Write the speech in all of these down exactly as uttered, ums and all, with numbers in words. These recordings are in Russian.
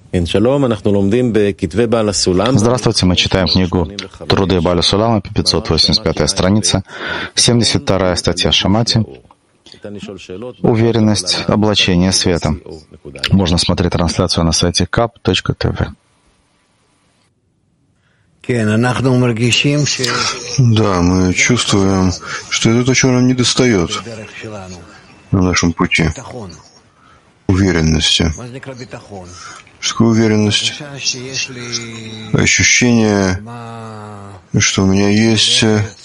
Здравствуйте, мы читаем книгу «Труды Бааля Сулама», пятьсот восемьдесят пятая страница, семьдесят вторая статья Шамати. Уверенность облачения света. Можно смотреть трансляцию на сайте кап точка тэ вэ. Да, мы чувствуем, что это то, чего нам недостает на нашем пути. Уверенности. Что такое уверенность? Ощущение, что у меня есть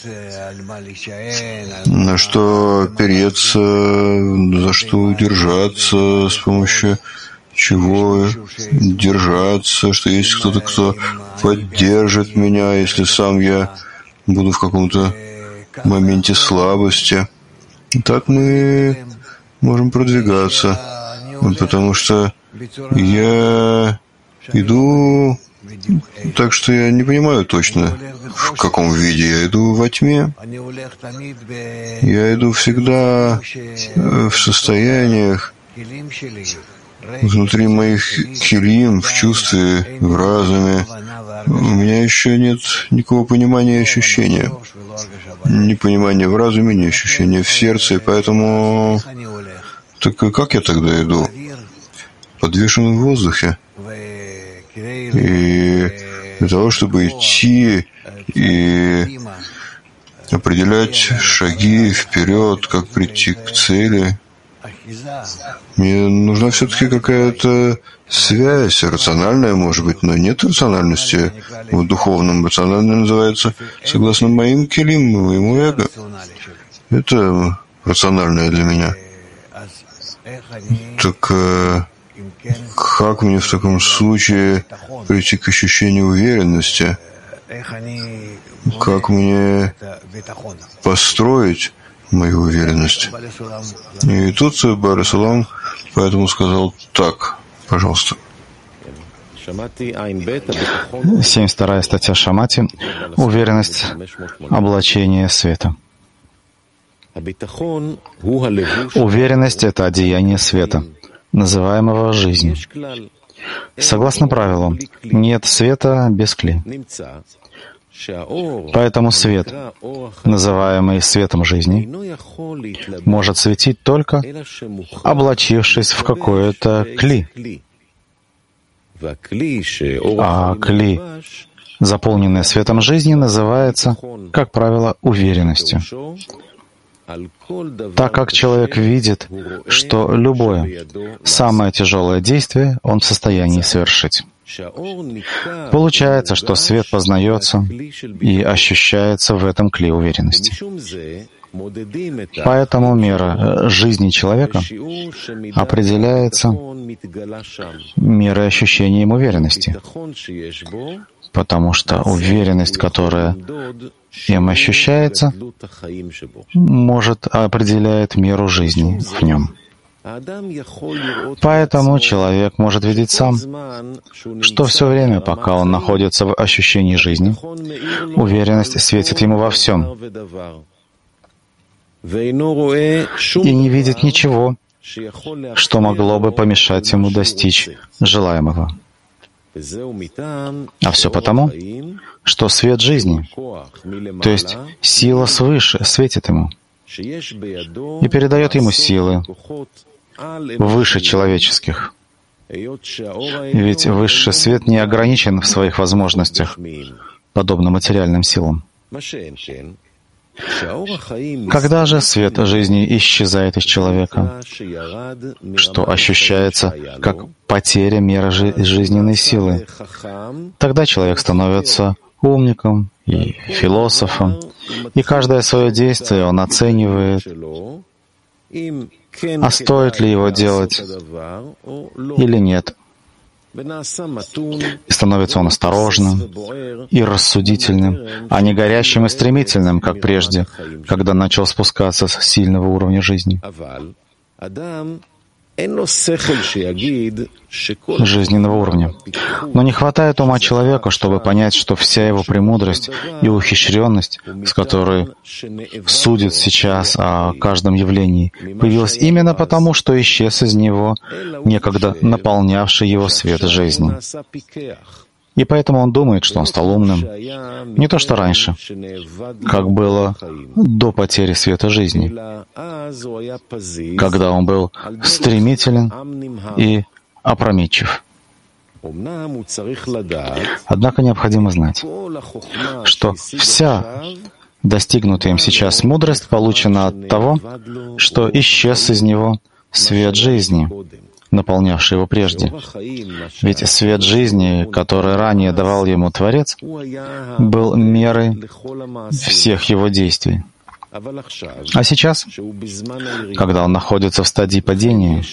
на что опереться, за что удержаться, с помощью чего держаться, что есть кто-то, кто поддержит меня, если сам я буду в каком-то моменте слабости. Так мы можем продвигаться, потому что я иду так, что я не понимаю точно, в каком виде я иду во тьме. Я иду всегда в состояниях внутри моих килим, в чувстве, в разуме. У меня еще нет никакого понимания и ощущения. Ни понимания в разуме, ни ощущения в сердце. И поэтому... Так как я тогда иду? Подвешен в воздухе. И для того, чтобы идти и определять шаги вперед, как прийти к цели, мне нужна все-таки какая-то связь, рациональная, может быть, но нет рациональности в духовном. Рациональное называется, согласно моим килим, моему эго. Это рациональное для меня. Так как мне в таком случае прийти к ощущению уверенности? Как мне построить мою уверенность? И тут Бааля Сулам поэтому сказал так, пожалуйста. семьдесят вторая статья Шамати. Уверенность облачения света. Уверенность — это одеяние света, называемого жизнью. Согласно правилу, нет света без кли. Поэтому свет, называемый светом жизни, может светить только облачившись в какое-то кли. А кли, заполненное светом жизни, называется, как правило, уверенностью. Так как человек видит, что любое, самое тяжелое действие он в состоянии совершить. Получается, что свет познается и ощущается в этом кли уверенности. Поэтому мера жизни человека определяется мерой ощущения им уверенности, потому что уверенность, которая им ощущается, может определяет меру жизни в нем. Поэтому человек может видеть сам, что все время, пока он находится в ощущении жизни, уверенность светит ему во всем, и не видит ничего, что могло бы помешать ему достичь желаемого. А все потому, что свет жизни, то есть сила свыше, светит ему и передает ему силы выше человеческих. Ведь высший свет не ограничен в своих возможностях, подобно материальным силам. Когда же свет жизни исчезает из человека, что ощущается как потеря меры жи- жизненной силы, тогда человек становится умником и философом, и каждое свое действие он оценивает, а стоит ли его делать или нет. И становится он осторожным и рассудительным, а не горящим и стремительным, как прежде, когда начал спускаться с сильного уровня жизни. жизненного уровня. Но не хватает ума человека, чтобы понять, что вся его премудрость и ухищренность, с которой судит сейчас о каждом явлении, появилась именно потому, что исчез из него некогда наполнявший его свет жизни. И поэтому он думает, что он стал умным. Не то, что раньше, как было до потери света жизни, когда он был стремителен и опрометчив. Однако необходимо знать, что вся достигнутая им сейчас мудрость получена от того, что исчез из него свет жизни, наполнявший его прежде. Ведь свет жизни, который ранее давал ему Творец, был мерой всех его действий. А сейчас, когда он находится в стадии падения,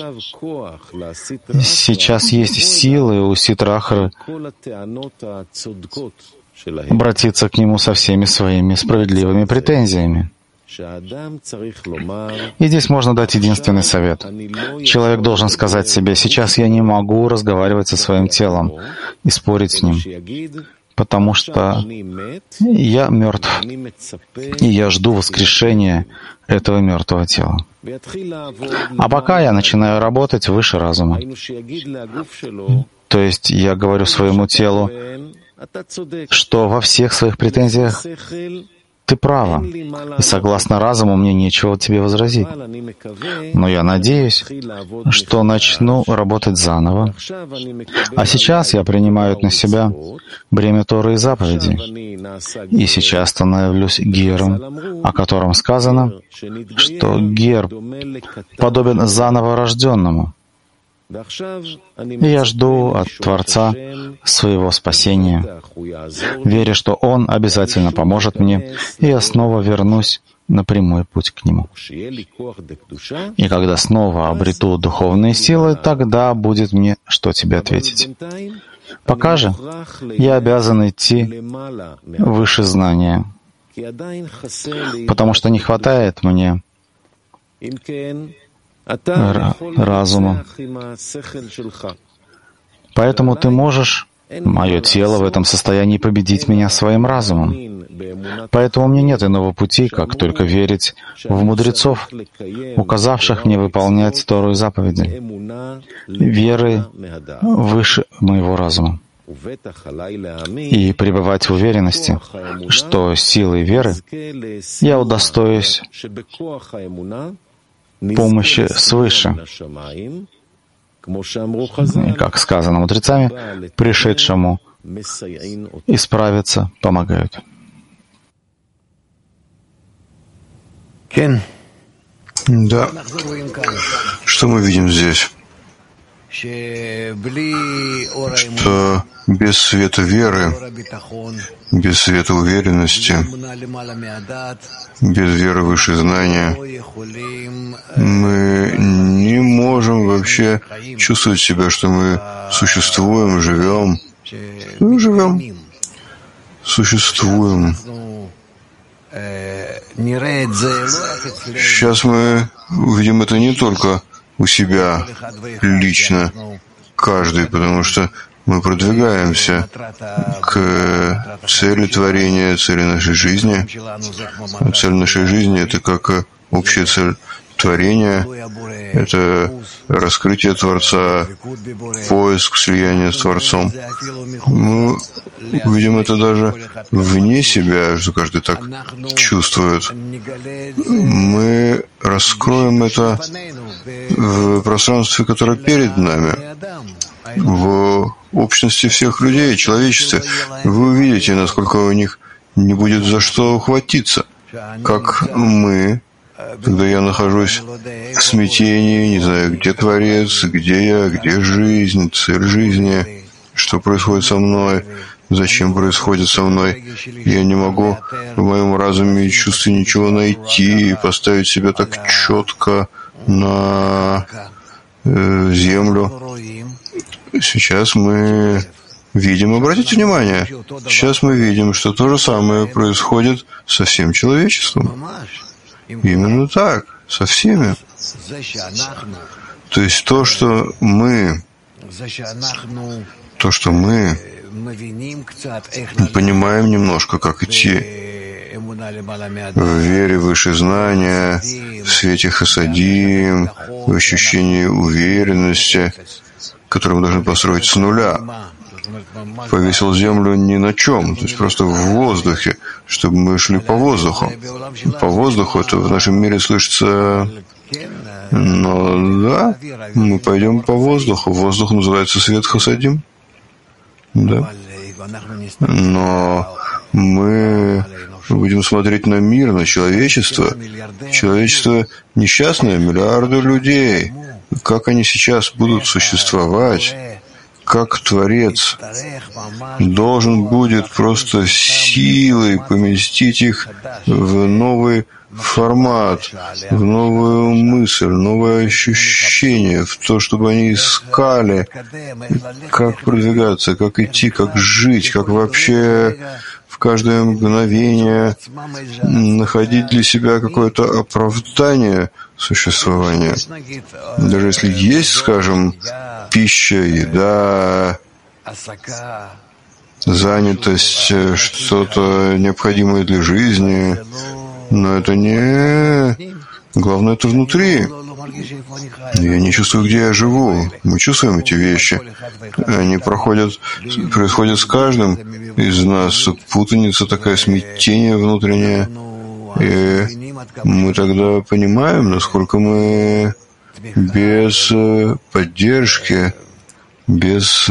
сейчас есть силы у Ситрахры обратиться к нему со всеми своими справедливыми претензиями. И здесь можно дать единственный совет. Человек должен сказать себе: сейчас я не могу разговаривать со своим телом и спорить с ним, потому что я мертв, и я жду воскрешения этого мертвого тела. А пока я начинаю работать выше разума. То есть я говорю своему телу, что во всех своих претензиях ты права, и согласно разуму мне нечего тебе возразить. Но я надеюсь, что начну работать заново. А сейчас я принимаю на себя бремя Торы и заповедей. И сейчас становлюсь гером, о котором сказано, что гер подобен заново рожденному. И я жду от Творца своего спасения, веря, что Он обязательно поможет мне, и я снова вернусь на прямой путь к Нему. И когда снова обрету духовные силы, тогда будет мне что тебе ответить. Пока же я обязан идти выше знания, потому что не хватает мне разума. Поэтому ты можешь, мое тело, в этом состоянии победить меня своим разумом. Поэтому мне нет иного пути, как только верить в мудрецов, указавших мне выполнять Тору и заповеди, веры выше моего разума, и пребывать в уверенности, что силой веры я удостоюсь помощи свыше. Как сказано мудрецами, пришедшему исправиться помогают. Да. Что мы видим здесь? Что без света веры, без света уверенности, без веры выше знания, мы не можем вообще чувствовать себя, что мы существуем, живем. Мы живем, существуем. Сейчас мы увидим это не только у себя лично, каждый, потому что мы продвигаемся к цели творения, цели нашей жизни. Цель нашей жизни — это как общая цель творения, это раскрытие Творца, поиск слияния с Творцом. Мы увидим это даже вне себя, что каждый так чувствует. Мы раскроем это в пространстве, которое перед нами, в общности всех людей, человечестве. Вы увидите, насколько у них не будет за что ухватиться, как мы, когда я нахожусь в смятении, не знаю, где Творец, где я, где жизнь, цель жизни, что происходит со мной, зачем происходит со мной. Я не могу в моем разуме и чувстве ничего найти и поставить себя так четко на э, землю. Сейчас мы видим, обратите внимание, сейчас мы видим, что то же самое происходит со всем человечеством. Именно так, со всеми. То есть то, что мы, то, что мы понимаем немножко, как идти в вере выше знания, в свете хасадим, в ощущении уверенности, которую мы должны построить с нуля. Повесил землю ни на чем, то есть просто в воздухе, чтобы мы шли по воздуху. По воздуху это в нашем мире слышится, но да, мы пойдем по воздуху. Воздух называется свет хасадим. Да. Но мы будем смотреть на мир, на человечество. Человечество несчастное, миллиарды людей. Как они сейчас будут существовать? Как Творец должен будет просто силой поместить их в новый формат, в новую мысль, новое ощущение, в то, чтобы они искали, как продвигаться, как идти, как жить, как вообще в каждое мгновение находить для себя какое-то оправдание существования. Даже если есть, скажем, пища, еда, занятость, что-то необходимое для жизни, но это не... Главное, это внутри. Я не чувствую, где я живу. Мы чувствуем эти вещи. Они проходят, происходят с каждым из нас. Путаница, такое смятение внутреннее. И мы тогда понимаем, насколько мы без поддержки, без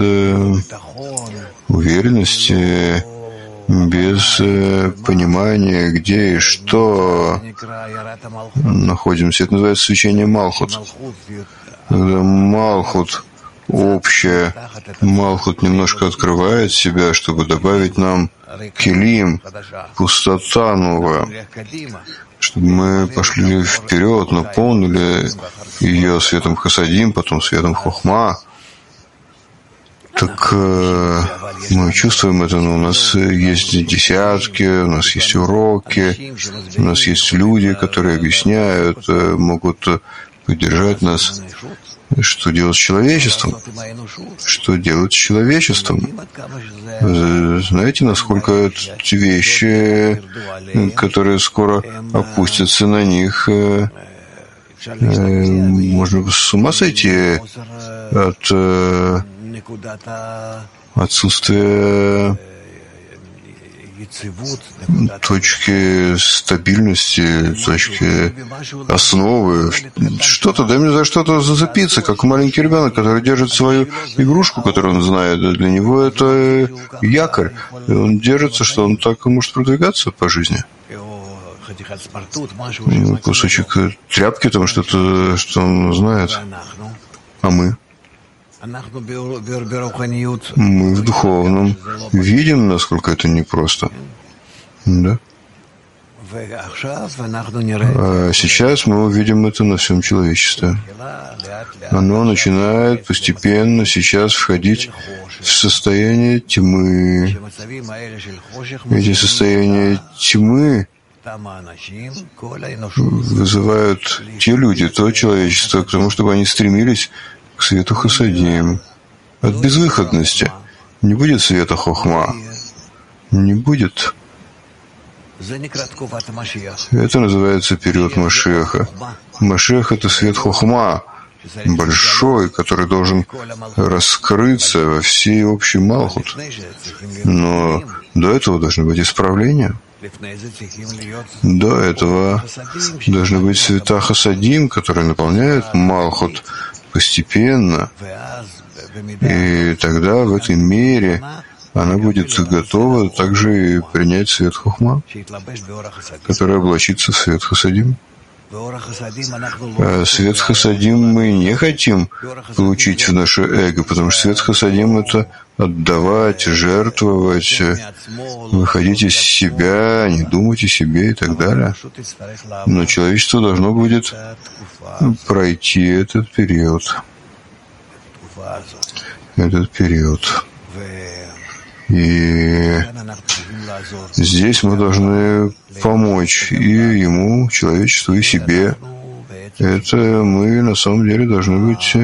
уверенности, без понимания, где и что находимся. Это называется свечение Малхут. Когда Малхут общее, Малхут немножко открывает себя, чтобы добавить нам килим, пустота новая, чтобы мы пошли вперед, наполнили ее светом хасадим, потом светом хохма. Так э, мы чувствуем это, но у нас есть десятки, у нас есть уроки, у нас есть люди, которые объясняют, могут поддержать нас. Что делать с человечеством? Что делать с человечеством? Знаете, насколько эти вещи, которые скоро опустятся на них, можно с ума сойти от отсутствия точки стабильности, точки основы. Что-то, дай мне за что-то зацепиться, как маленький ребенок, который держит свою игрушку, которую он знает. Для него это якорь. И он держится, что он так может продвигаться по жизни. Кусочек тряпки, там что-то, что он знает. А мы? Мы в духовном видим, насколько это непросто. Да? А сейчас мы увидим это на всем человечестве. Оно начинает постепенно сейчас входить в состояние тьмы. Эти состояния тьмы вызывают те люди, то человечество, к тому, чтобы они стремились к свету хасадим. От безвыходности. Не будет света хохма. Не будет. Это называется период Машеха. Машех — это свет хохма, большой, который должен раскрыться во всей общей Малхут. Но до этого должны быть исправления. До этого должны быть света хасадим, которые наполняют Малхут постепенно, и тогда в этой мере она будет готова также и принять свет хохма, который облачится в свет хасадим. А свет хасадим мы не хотим получить в наше эго, потому что свет хасадим — это отдавать, жертвовать, выходить из себя, не думать о себе и так далее. Но человечество должно будет пройти этот период. Этот период. И здесь мы должны помочь и ему, человечеству, и себе. это мы на самом деле должны быть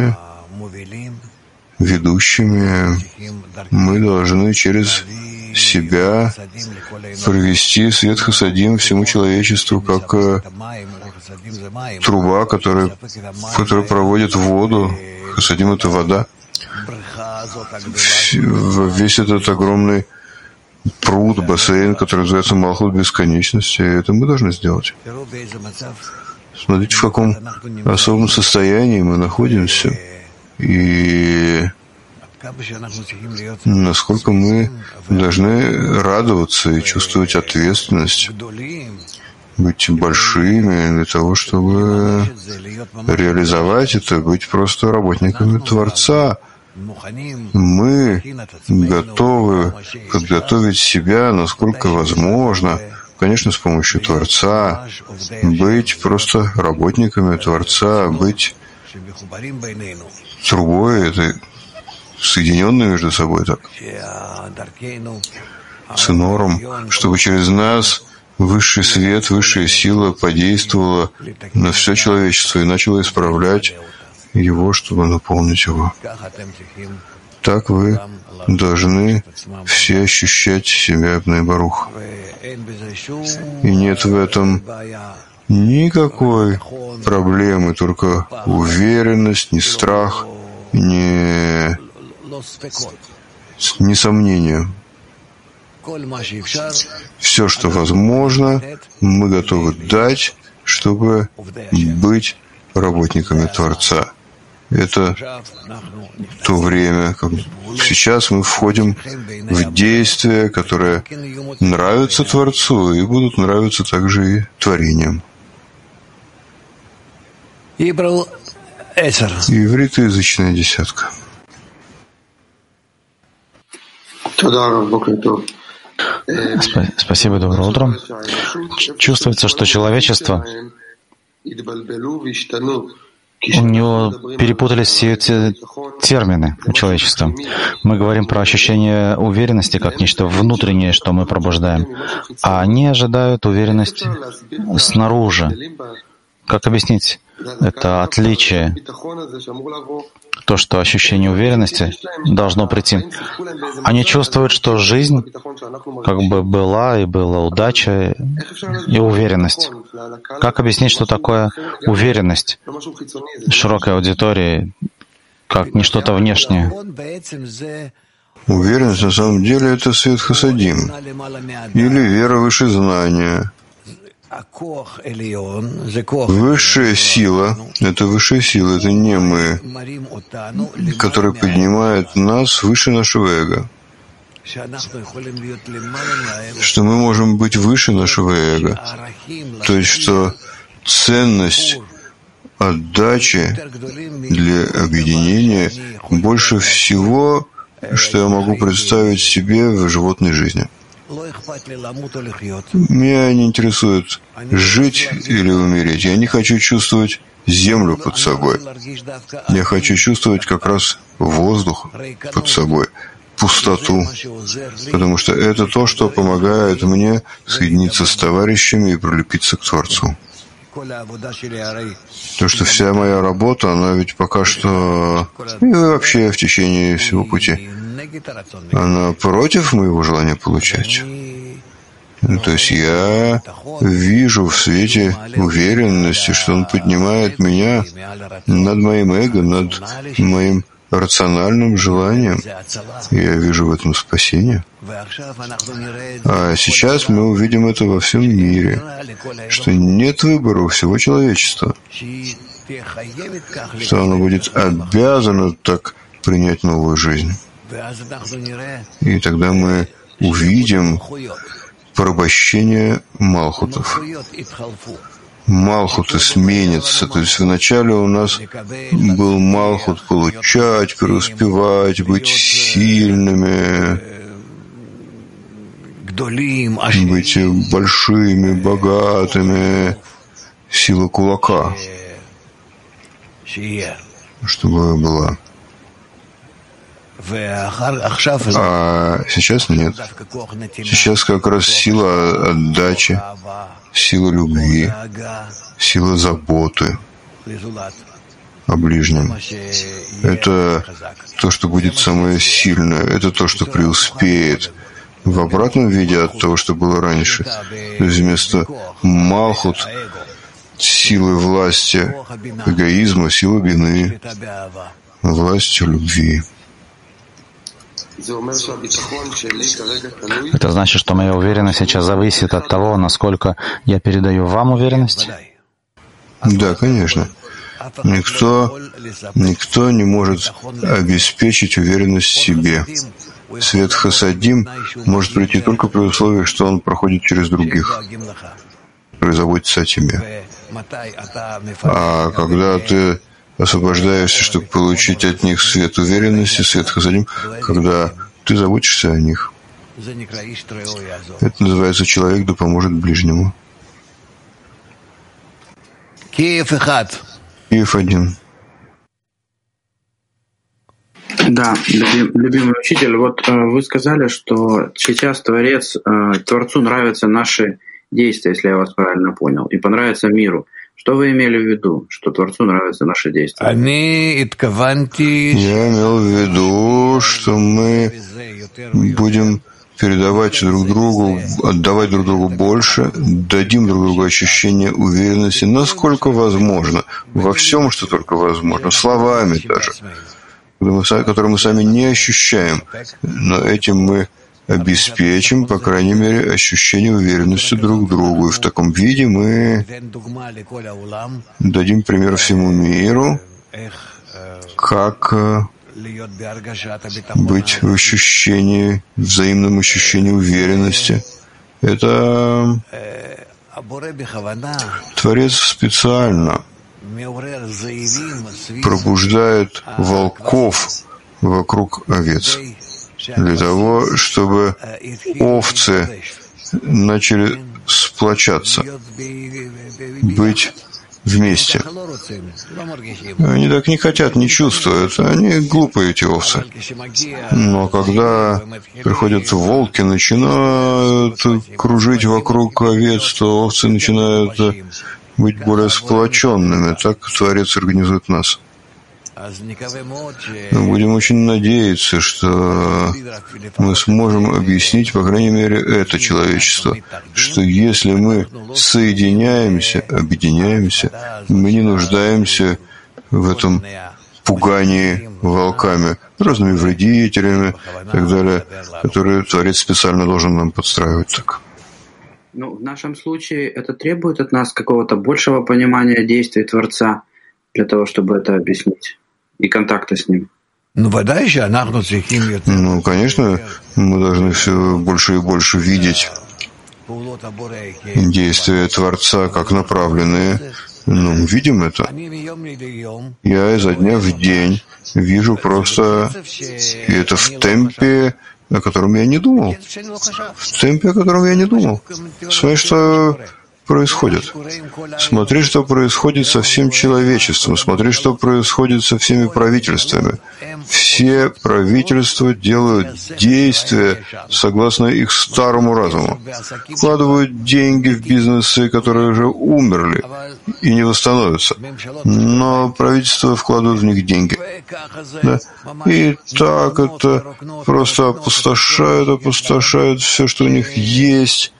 ведущими. Мы должны через себя провести свет хасадим всему человечеству, как э, труба, которая, которая проводит воду. Хасадим — это вода. Весь этот огромный пруд, бассейн, который называется Малхут бесконечности, это мы должны сделать. Смотрите, в каком особом состоянии мы находимся и насколько мы должны радоваться и чувствовать ответственность, быть большими для того, чтобы реализовать это, быть просто работниками Творца. Мы готовы подготовить себя, насколько возможно, конечно, с помощью Творца, быть просто работниками Творца, быть трубой этой, соединенной между собой так, цинором, чтобы через нас высший свет, высшая сила подействовала на все человечество и начала исправлять его, чтобы наполнить его. Так вы должны все ощущать себя Бней Барух. И нет в этом никакой проблемы, только уверенность, не страх, не, не сомнение. Все, что возможно, мы готовы дать, чтобы быть работниками Творца. Это то время, как сейчас мы входим в действия, которые нравятся Творцу и будут нравиться также и творениям. Ивритоязычная десятка. Спасибо, доброе утро. Чувствуется, что человечество, у него перепутались все эти термины у человечества. Мы говорим про ощущение уверенности как нечто внутреннее, что мы пробуждаем, а они ожидают уверенности снаружи. Как объяснить это отличие? То, что ощущение уверенности должно прийти. Они чувствуют, что жизнь как бы была, и была удача, и уверенность. Как объяснить, что такое уверенность широкой аудитории, как не что-то внешнее? Уверенность на самом деле это свет хасадим, или вера выше знания. Высшая сила — это высшая сила, это не мы, которая поднимает нас выше нашего эго. Что мы можем быть выше нашего эго. То есть, что ценность отдачи для объединения больше всего, что я могу представить себе в животной жизни. Меня не интересует жить или умереть. Я не хочу чувствовать землю под собой. Я хочу чувствовать как раз воздух под собой, пустоту, потому что это то, что помогает мне соединиться с товарищами и прилепиться к Творцу. То, что вся моя работа, она ведь пока что, и вообще в течение всего пути, она против моего желания получать. То есть я вижу в свете уверенности, что он поднимает меня над моим эго, над моим рациональным желанием. Я вижу в этом спасение. А сейчас мы увидим это во всем мире, что нет выбора у всего человечества, что оно будет обязано так принять новую жизнь. И тогда мы увидим порабощение Малхутов. Малхуты сменятся. То есть вначале у нас был Малхут получать, преуспевать, быть сильными, быть большими, богатыми, сила кулака, чтобы была. А сейчас нет. Сейчас как раз сила отдачи, сила любви, сила заботы, о ближнем. Это то, что будет самое сильное, это то, что преуспеет в обратном виде от того, что было раньше. То есть вместо Малхут, силы власти, эгоизма, силы бины, властью любви. Это значит, что моя уверенность сейчас зависит от того, насколько я передаю вам уверенность? Да, конечно. Никто, никто не может обеспечить уверенность в себе. Свет Хасадим может прийти только при условии, что он проходит через других, заботится о тебе. А когда ты освобождаешься, чтобы получить от них свет уверенности, свет Хасадим, когда ты заботишься о них, это называется «человек да поможет ближнему». Киев один. Да, любимый учитель, вот э, вы сказали, что сейчас Творец, э, Творцу нравятся наши действия, если я вас правильно понял, и понравится миру. Что вы имели в виду, что Творцу нравятся наши действия? Я имел в виду, что мы будем передавать друг другу, отдавать друг другу больше, дадим друг другу ощущение уверенности, насколько возможно, во всем, что только возможно, словами даже, которые мы сами не ощущаем, но этим мы обеспечим, по крайней мере, ощущение уверенности друг другу. И в таком виде мы дадим пример всему миру, как быть в ощущении, взаимном ощущении уверенности. Это Творец специально пробуждает волков вокруг овец, для того, чтобы овцы начали сплочаться, быть вместе. Они так не хотят, не чувствуют. Они глупые, эти овцы. Но когда приходят волки, начинают кружить вокруг овец, то овцы начинают быть более сплоченными. Так Творец организует нас. Мы будем очень надеяться, что мы сможем объяснить, по крайней мере, это человечество, что если мы соединяемся, объединяемся, мы не нуждаемся в этом пугании волками, разными вредителями и так далее, которые Творец специально должен нам подстраивать так. Ну, в нашем случае это требует от нас какого-то большего понимания действий Творца для того, чтобы это объяснить. И контакта с ним. Ну, конечно, мы должны все больше и больше видеть действия Творца как направленные. Ну, мы видим это. Я изо дня в день вижу просто, и это в темпе, о котором я не думал. В темпе, о котором я не думал. Смотри, что происходит. Смотри, что происходит со всем человечеством. Смотри, что происходит со всеми правительствами. Все правительства делают действия согласно их старому разуму. Вкладывают деньги в бизнесы, которые уже умерли и не восстановятся. Но правительства вкладывают в них деньги. Да? И так это просто опустошают, опустошают все, что у них есть.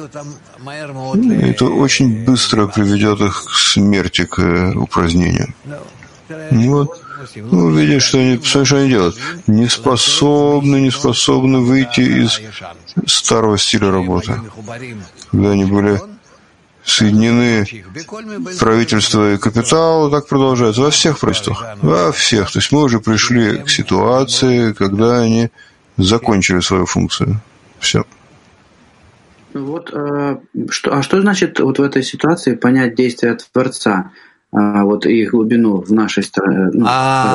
Это очень быстро приведет их к смерти, к упразднению. Вот. Ну, видишь, что они, что они делают. Не способны, не способны выйти из старого стиля работы. Когда они были соединены правительство и капитал, так продолжается во всех правительствах. Во всех. То есть мы уже пришли к ситуации, когда они закончили свою функцию. Все. Вот, э, что, а что значит вот в этой ситуации понять действия Творца, э, вот и их глубину в нашей стране? Ну,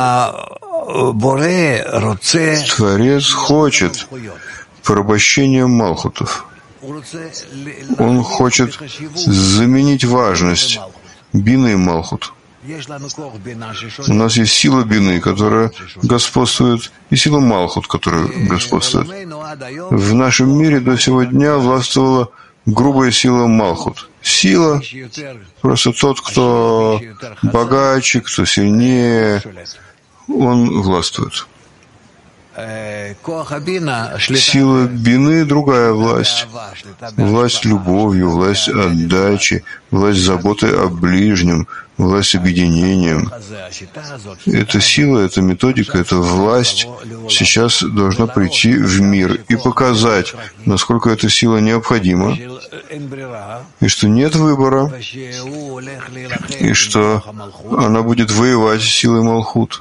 Творец хочет порабощения Малхутов. Он хочет заменить важность бины Малхут. У нас есть сила бины, которая господствует, и сила Малхут, которая господствует. В нашем мире до сего дня властвовала грубая сила Малхут, Сила. Просто тот, кто богаче, кто сильнее, он властвует. Сила бины — другая власть. Власть любовью, власть отдачи, власть заботы о ближнем, власть объединением. Эта сила, эта методика, эта власть сейчас должна прийти в мир и показать, насколько эта сила необходима, и что нет выбора, и что она будет воевать с силой Малхут.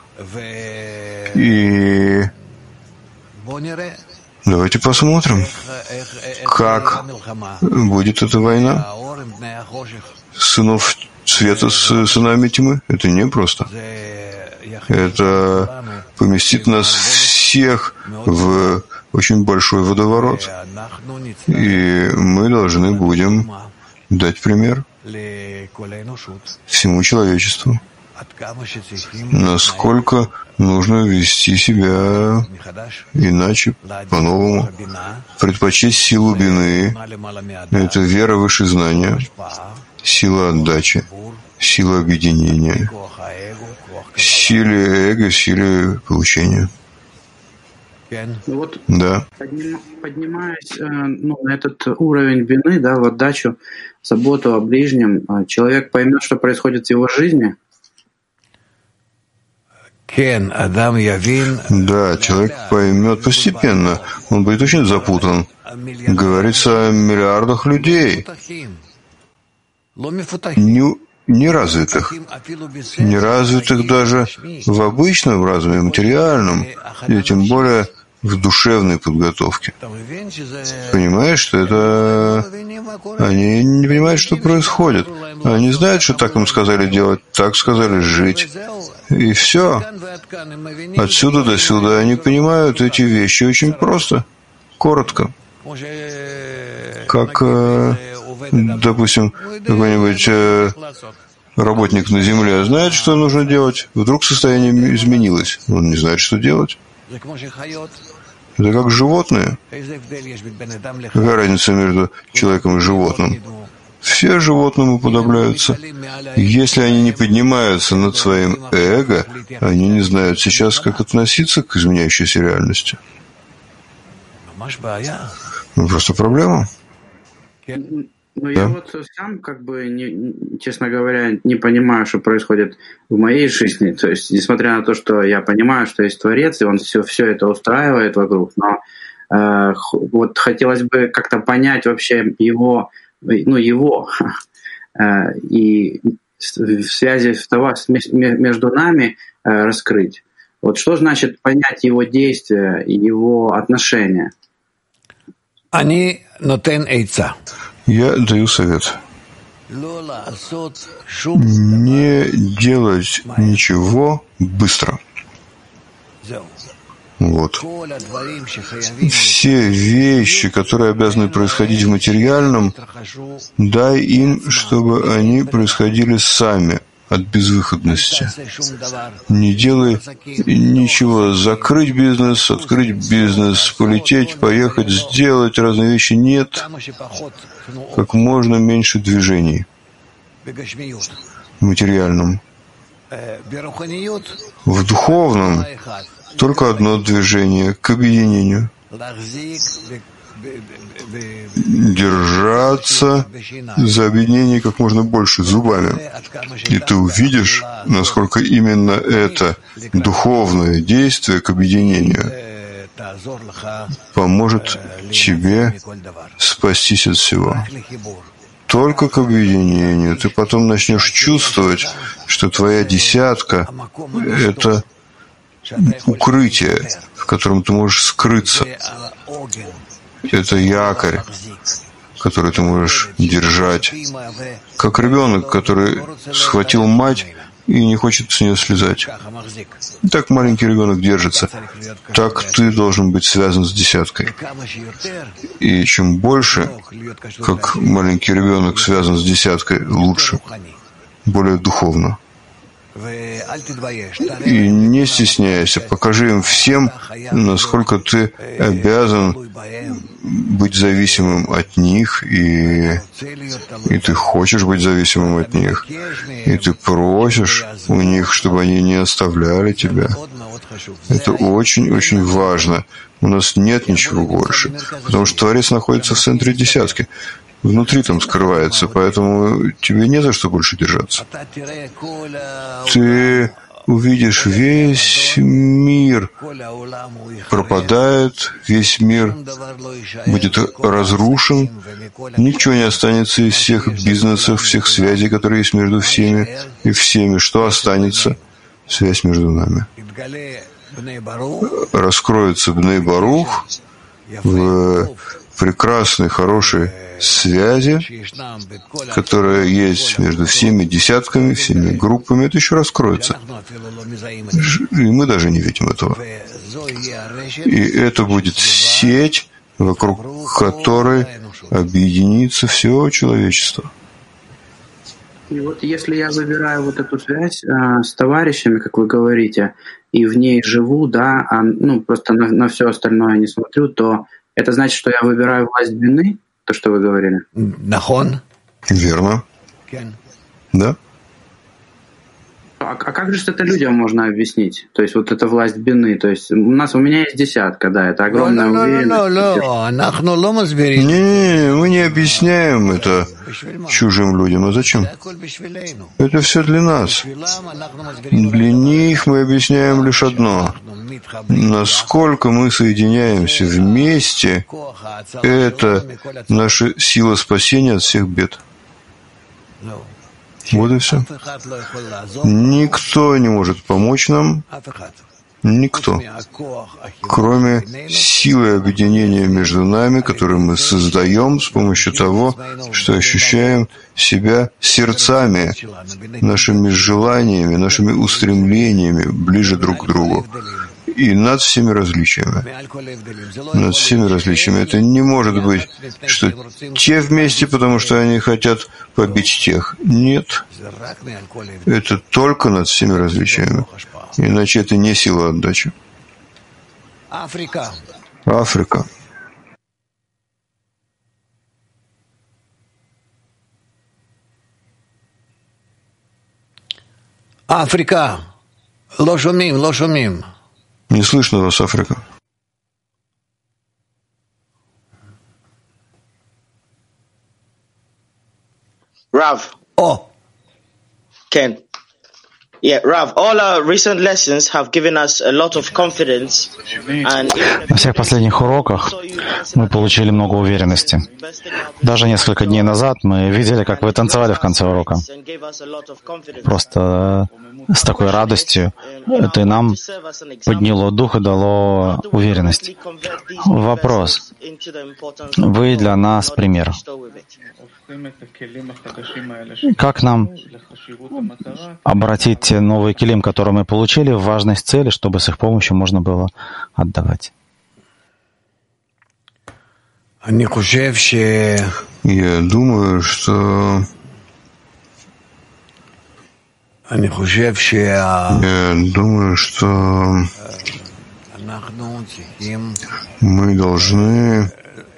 И давайте посмотрим, как будет эта война сынов света с сынами тьмы. Это непросто. Это поместит нас всех в очень большой водоворот. И мы должны будем дать пример всему человечеству, насколько нужно вести себя иначе, по-новому, предпочесть силу бины, это вера выше знания, сила отдачи, сила объединения, силе эго, силе получения. Вот, да. Поднимаясь ну, на этот уровень бины, да, в отдачу, заботу о ближнем, человек поймет, что происходит в его жизни. Да, человек поймет постепенно. Он будет очень запутан. Говорится о миллиардах людей, не, неразвитых, неразвитых даже в обычном разуме, материальном, и тем более в душевной подготовке. Понимаешь, что это... Они не понимают, что происходит. Они знают, что так им сказали делать, так сказали жить. И все. Отсюда до сюда они понимают эти вещи очень просто, коротко. Как, допустим, какой-нибудь работник на земле знает, что нужно делать, вдруг состояние изменилось. Он не знает, что делать. Это как животные. Какая разница между человеком и животным? Все животным уподобляются. Если они не поднимаются над своим эго, они не знают сейчас, как относиться к изменяющейся реальности. Ну, просто проблема. Ну, я да. вот сам, как бы, не, честно говоря, не понимаю, что происходит в моей жизни. То есть, несмотря на то, что я понимаю, что есть Творец, и Он все, все это устраивает вокруг, но э, вот хотелось бы как-то понять вообще Его, ну, Его, э, и в связи с того, между нами э, раскрыть. Вот что значит понять Его действия и Его отношения? Они нотен эйца. Я даю совет. Не делать ничего быстро. Вот. Все вещи, которые обязаны происходить в материальном, дай им, чтобы они происходили сами, от безвыходности. Не делай ничего. Закрыть бизнес, открыть бизнес, полететь, поехать, сделать разные вещи. Нет. Как можно меньше движений в материальном. В духовном только одно движение к объединению. Держаться за объединение как можно больше зубами. И ты увидишь, насколько именно это духовное действие к объединению поможет тебе спастись от всего. Только к объединению. Ты потом начнешь чувствовать, что твоя десятка — это укрытие, в котором ты можешь скрыться. Это якорь, который ты можешь держать. Как ребенок, который схватил мать и не хочет с нее слезать. Так маленький ребенок держится. Так ты должен быть связан с десяткой. И чем больше, как маленький ребенок связан с десяткой, лучше, более духовно. И не стесняйся, покажи им всем, насколько ты обязан быть зависимым от них, и, и ты хочешь быть зависимым от них, и ты просишь у них, чтобы они не оставляли тебя. Это очень-очень важно. У нас нет ничего больше, потому что Творец находится в центре десятки. Внутри там скрывается, поэтому тебе не за что больше держаться. Ты увидишь, весь мир пропадает, весь мир будет разрушен, ничего не останется из всех бизнесов, всех связей, которые есть между всеми и всеми. Что останется? Связь между нами. Раскроется Бней Барух в прекрасной, хорошей связи, которая есть между всеми десятками, всеми группами. Это еще раскроется. И мы даже не видим этого. И это будет сеть, вокруг которой объединится все человечество. И вот если я выбираю вот эту связь э, с товарищами, как вы говорите, и в ней живу, да, а, ну просто на, на все остальное не смотрю, то это значит, что я выбираю власть бины, то, что вы говорили? Нахон. Верно. Да. А, а как же это людям можно объяснить? То есть вот эта власть бины, то есть у нас, у меня есть десятка, да, это огромная уверенность. Не, мы не объясняем это чужим людям. А зачем? Это все для нас. Для них мы объясняем лишь одно. Насколько мы соединяемся вместе, это наша сила спасения от всех бед. Вот и все. Никто не может помочь нам, никто, кроме силы объединения между нами, которую мы создаем с помощью того, что ощущаем себя сердцами, нашими желаниями, нашими устремлениями ближе друг к другу. И над всеми различиями. Над всеми различиями. Это не может быть, что те вместе, потому что они хотят побить тех. Нет. Это только над всеми различиями. Иначе это не сила отдачи. Африка. Африка. Африка. Лошумим, лошумим. Не слышно вас, Африка. Rav. О. Ken. Yeah, Rav, all our recent lessons have given us a lot of confidence. And на всех последних уроках мы получили много уверенности. Даже несколько дней назад мы видели, как вы танцевали в конце урока. Просто с такой радостью это нам подняло дух и дало уверенность. Вопрос. Вы для нас пример. Как нам обратить те новые килим, которые мы получили, в важность цели, чтобы с их помощью можно было отдавать? Я думаю, что Я думаю, что мы должны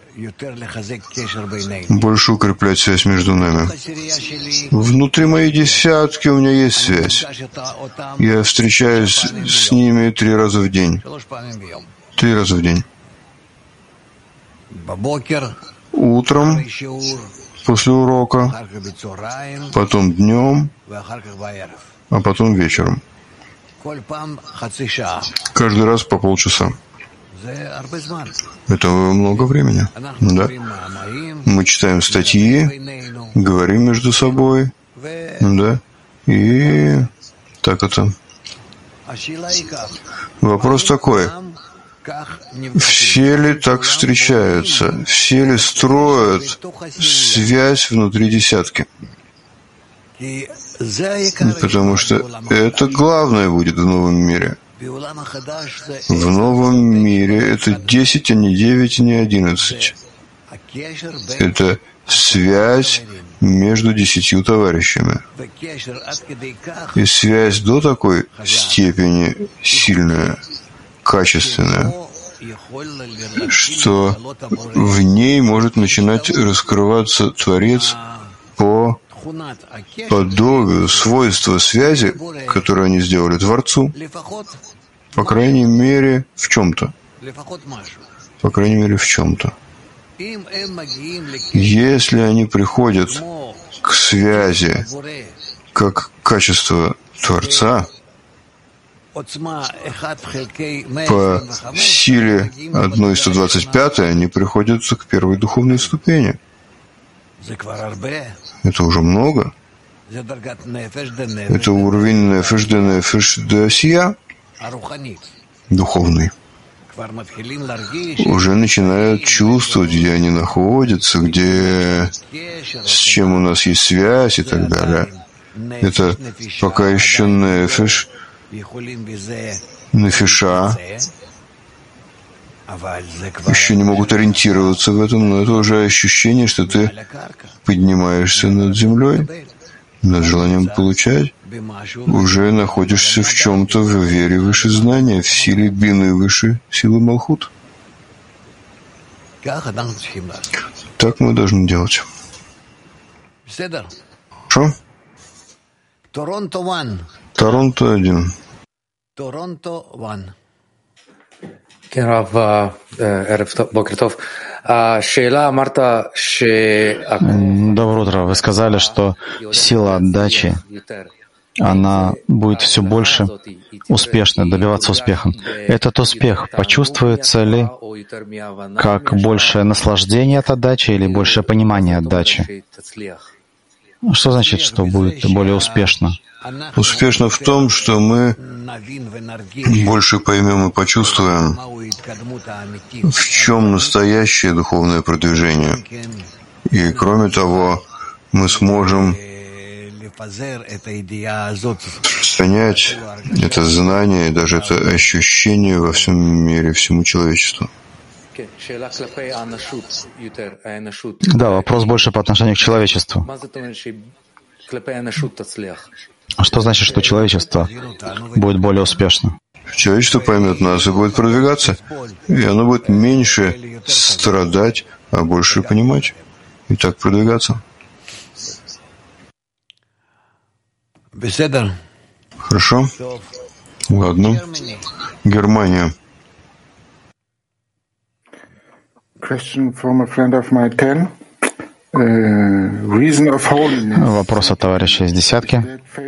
больше укреплять связь между нами. Внутри моей десятки у меня есть связь. Я встречаюсь с ними три раза в день. Три раза в день. Утром, после урока, потом днем, а потом вечером. Каждый раз по полчаса. Это много времени. Да. Мы читаем статьи, говорим между собой. Да. И так это. Вопрос такой. Все ли так встречаются? Все ли строят связь внутри десятки? Потому что это главное будет в новом мире. В новом мире это десять, а не девять, а не одиннадцать. Это связь между десятью товарищами. И связь до такой степени сильная, качественная, что в ней может начинать раскрываться Творец по подобию, свойства связи, которые они сделали Творцу, по крайней мере, в чем-то. По крайней мере, в чем-то. Если они приходят к связи как качество Творца, по силе одна сто двадцать пять они приходят к первой духовной ступени. Это уже много. Это уровень нефеш де нефеш де осия, духовный. Уже начинают чувствовать, где они находятся, где, с чем у нас есть связь и так далее. Это пока еще нефеш, нефеша, еще не могут ориентироваться в этом, но это уже ощущение, что ты поднимаешься над землей, над желанием получать, уже находишься в чем-то в вере выше знания, в силе бины выше силы Малхут. Так мы должны делать. Хорошо? Торонто один. Торонто один. Доброе утро. Вы сказали, что сила отдачи, она будет все больше успешно добиваться успеха. Этот успех почувствуется ли как большее наслаждение от отдачи или большее понимание отдачи? Что значит, что будет более успешно? Успешно в том, что мы больше поймем и почувствуем, в чем настоящее духовное продвижение. И кроме того, мы сможем распространять это знание и даже это ощущение во всем мире, всему человечеству. Да, вопрос больше по отношению к человечеству. Что значит, что человечество будет более успешно? Человечество поймет нас и будет продвигаться, и оно будет меньше страдать, а больше понимать, и так продвигаться. Хорошо? Ладно. Германия. Вопрос от товарища из десятки.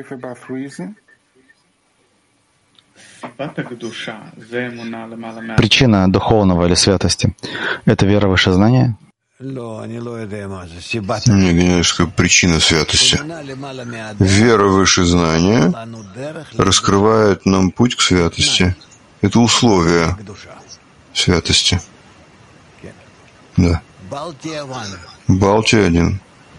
Причина духовного или святости — это вера выше знания? Не знаю, что причина святости. Вера выше знания раскрывает нам путь к святости. Это условие святости. Да. Балтия один.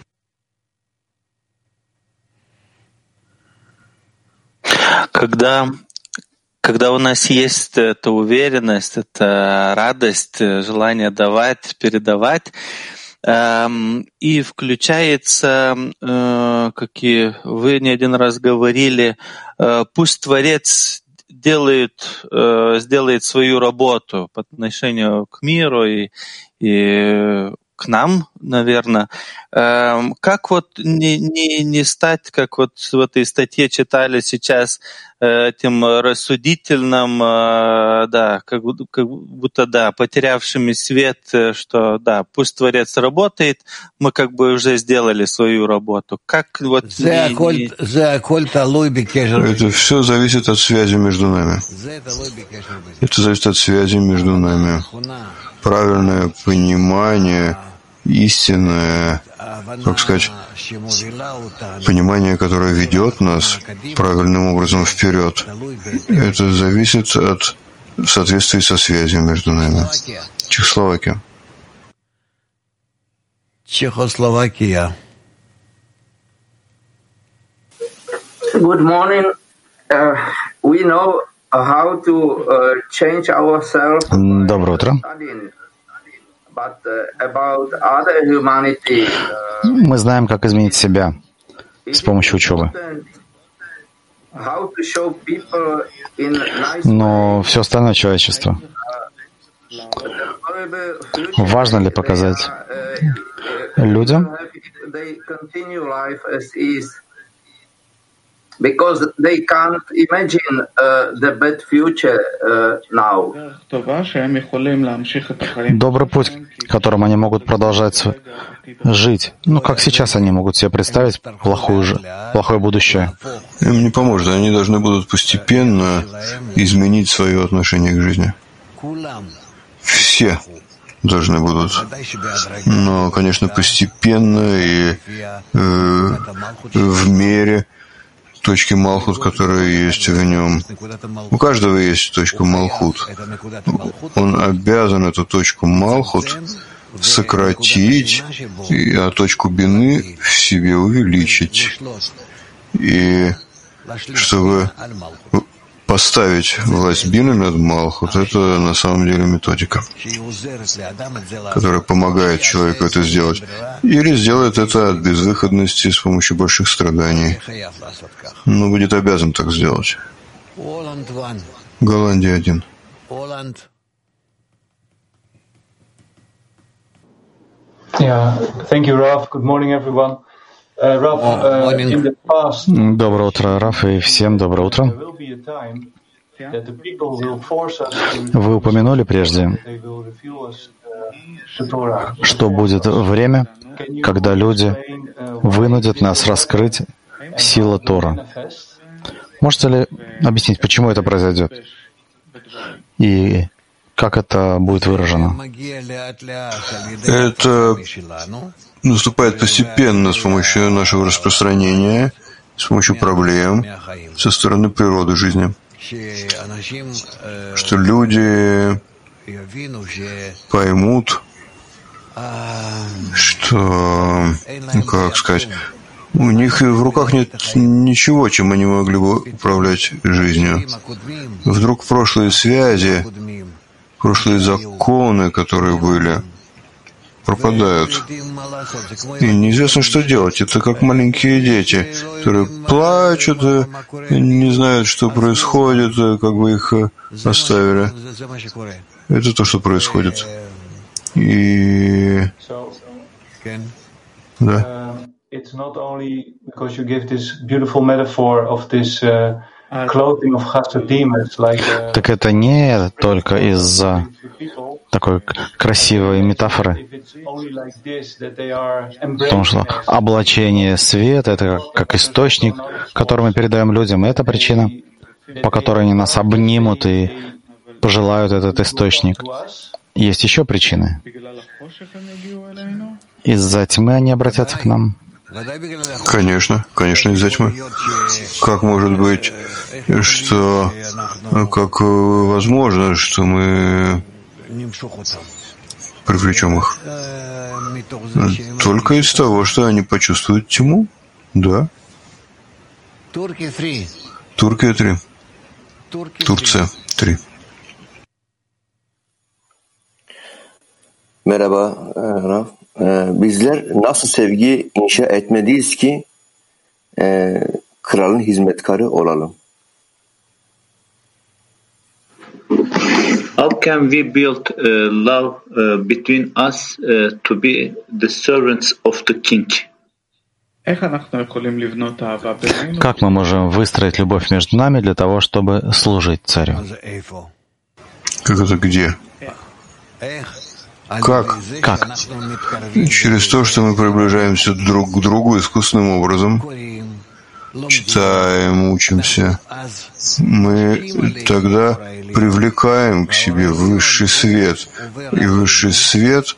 Когда, когда у нас есть эта уверенность, эта радость, желание давать, передавать, эм, и включается, э, как и вы не один раз говорили, э, пусть Творец делает, э, сделает свою работу по отношению к миру и, и к нам, наверное. Как вот не, не, не стать, как вот в этой статье читали сейчас, этим рассудительным, да, как, как будто, да, потерявшими свет, что, да, пусть Творец работает, мы как бы уже сделали свою работу. Как вот... Не, не... Это все зависит от связи между нами. Это зависит от связи между нами. Правильное понимание, истинное, как сказать, понимание, которое ведет нас правильным образом вперед, это зависит от соответствия со связью между нами. Чехословакия. Чехословакия. Good morning. Uh, we know how to uh, change ourselves. Доброе утро. Мы знаем, как изменить себя с помощью учебы. Но все остальное человечество, Важно ли показать людям, because they can't imagine uh, the bad future uh, now. добрый путь, которым они могут продолжать жить. Ну, как сейчас они могут себе представить плохую, же, плохое будущее. Им не поможет. Они должны будут постепенно изменить свое отношение к жизни. Все должны будут. Но, конечно, постепенно и э, в мере точки Малхут, которые есть в нем. У каждого есть точка Малхут. Он обязан эту точку Малхут сократить, а точку Бины в себе увеличить. И чтобы поставить власть Бины над Малхут, это на самом деле методика, которая помогает человеку это сделать. Или сделает это от безвыходности с помощью больших страданий. Но будет обязан так сделать. Голландия один. Yeah, thank you, Rav. Good morning, everyone. Uh, Rav, uh, in the past, доброе утро, Раф, и всем доброе утро. Вы упомянули прежде, что будет время, когда люди вынудят нас раскрыть силу Тора. Можете ли объяснить, почему это произойдет? И как это будет выражено? Это наступает постепенно с помощью нашего распространения, с помощью проблем со стороны природы жизни. Что люди поймут, что, ну, как сказать, у них в руках нет ничего, чем они могли бы управлять жизнью. Вдруг прошлые связи, прошлые законы, которые были, пропадают. И неизвестно, что делать. Это как маленькие дети, которые плачут, не знают, что происходит, как бы их оставили. Это то, что происходит. И... Да. It's not only because you give this beautiful metaphor of this uh, clothing of Chasadim, it's like. Uh, так это не только из-за такой красивой метафоры, потому что облачение света — это как, как источник, который мы передаем людям. И это причина, по которой они нас обнимут и пожелают этот источник. Есть еще причины. Из-за тьмы они обратятся к нам. Конечно, конечно, из-за тьмы. Как может быть, что, как возможно, что мы привлечем их? Только из того, что они почувствуют тьму? Да. Турция три. Турция три. Merhaba Rav. Bizler nasıl sevgi inşa etmeliyiz ki e, kralın hizmetkarı olalım? How can we build uh, love uh, between us uh, to be the servants of the king? Как мы можем выстроить любовь между нами для того, чтобы служить царю? Как это где? Как? Как? Через то, что мы приближаемся друг к другу искусственным образом, читаем, учимся, мы тогда привлекаем к себе высший свет, и высший свет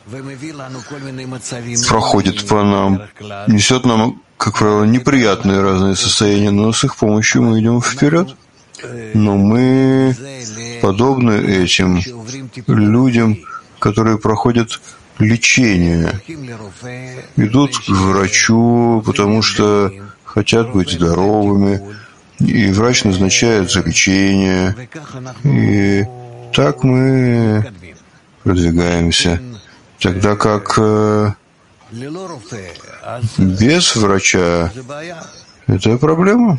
проходит по нам, несет нам, как правило, неприятные разные состояния, но с их помощью мы идем вперед. Но мы подобны этим людям, которые проходят лечение, идут к врачу, потому что хотят быть здоровыми, и врач назначает за лечение, и так мы продвигаемся. Тогда как без врача это проблема.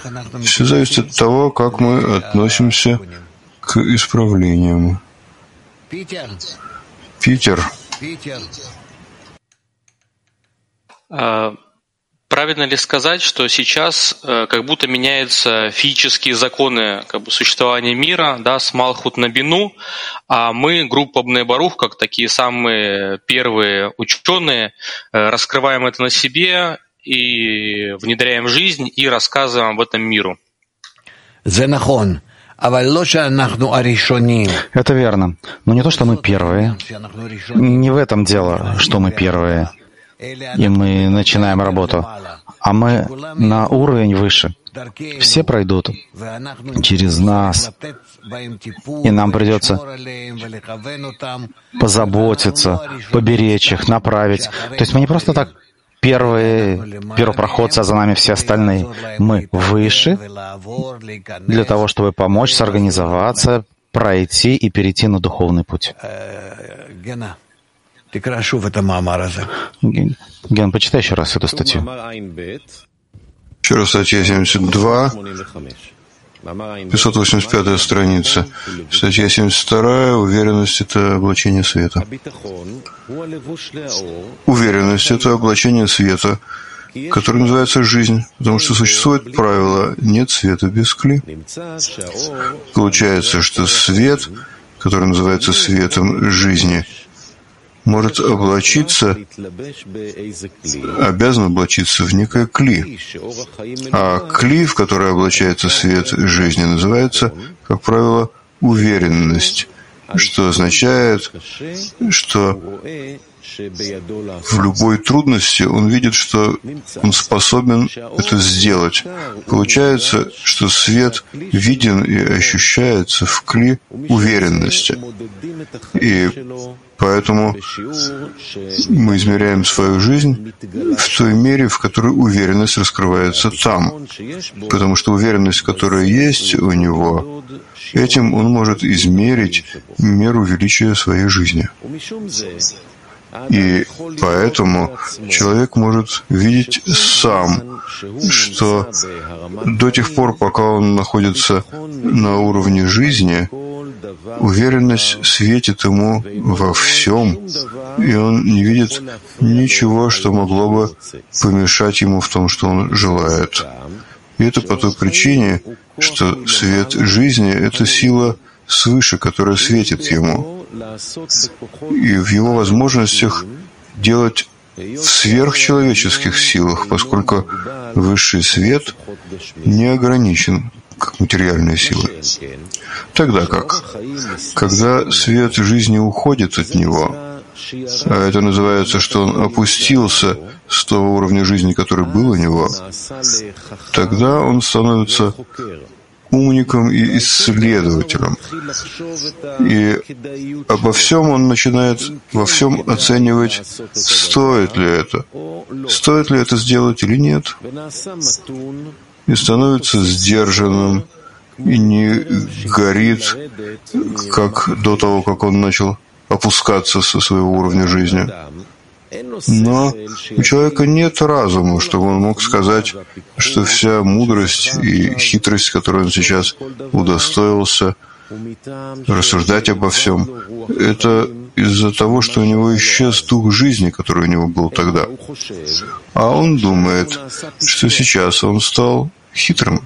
Все зависит от того, как мы относимся к исправлениям. Питер. Правильно ли сказать, что сейчас э, как будто меняются физические законы как бы, существования мира, да, с Малхут на Бину, а мы, группа Бней Барух, как такие самые первые ученые, э, раскрываем это на себе и внедряем в жизнь и рассказываем об этом миру? Это верно. Но не то, что мы первые. Не в этом дело, что мы первые. И мы начинаем работу, а мы на уровень выше. Все пройдут через нас, и нам придется позаботиться, поберечь их, направить. То есть мы не просто так первые, первопроходцы, а за нами все остальные. Мы выше для того, чтобы помочь сорганизоваться, пройти и перейти на духовный путь. Ген, почитай еще раз эту статью. Еще раз статья семьдесят два, пятьсот восемьдесят пятая страница. Статья семьдесят вторая. Уверенность — это облачение света. Уверенность — это облачение света, которое называется жизнь, потому что существует правило «нет света без кли». Получается, что свет, который называется светом жизни, может облачиться, обязан облачиться в некое кли. А кли, в которое облачается свет жизни, называется, как правило, уверенность, что означает, что в любой трудности он видит, что он способен это сделать. Получается, что свет виден и ощущается в кли уверенности. И поэтому мы измеряем свою жизнь в той мере, в которой уверенность раскрывается там. Потому что уверенность, которая есть у него, этим он может измерить меру величия своей жизни. И поэтому человек может видеть сам, что до тех пор, пока он находится на уровне жизни, уверенность светит ему во всем, и он не видит ничего, что могло бы помешать ему в том, что он желает. И это по той причине, что свет жизни — это сила свыше, которая светит ему. И в его возможностях делать в сверхчеловеческих силах, поскольку высший свет не ограничен, как материальные силы. Тогда как? Когда свет жизни уходит от него, а это называется, что он опустился с того уровня жизни, который был у него, тогда он становится умником и исследователем. И обо всем он начинает во всем оценивать, стоит ли это, стоит ли это сделать или нет. И становится сдержанным, и не горит, как до того, как он начал опускаться со своего уровня жизни. Но у человека нет разума, чтобы он мог сказать, что вся мудрость и хитрость, которой он сейчас удостоился рассуждать обо всем, это из-за того, что у него исчез дух жизни, который у него был тогда. А он думает, что сейчас он стал хитрым,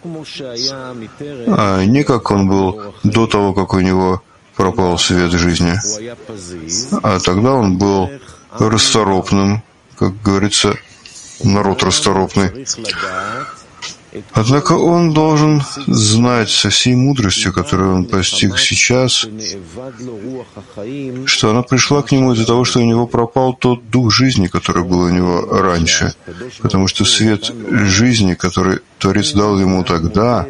а не как он был до того, как у него пропал свет жизни. А тогда он был расторопным, как говорится, народ расторопный. Однако он должен знать со всей мудростью, которую он постиг сейчас, что она пришла к нему из-за того, что у него пропал тот дух жизни, который был у него раньше. Потому что свет жизни, который Творец дал ему тогда,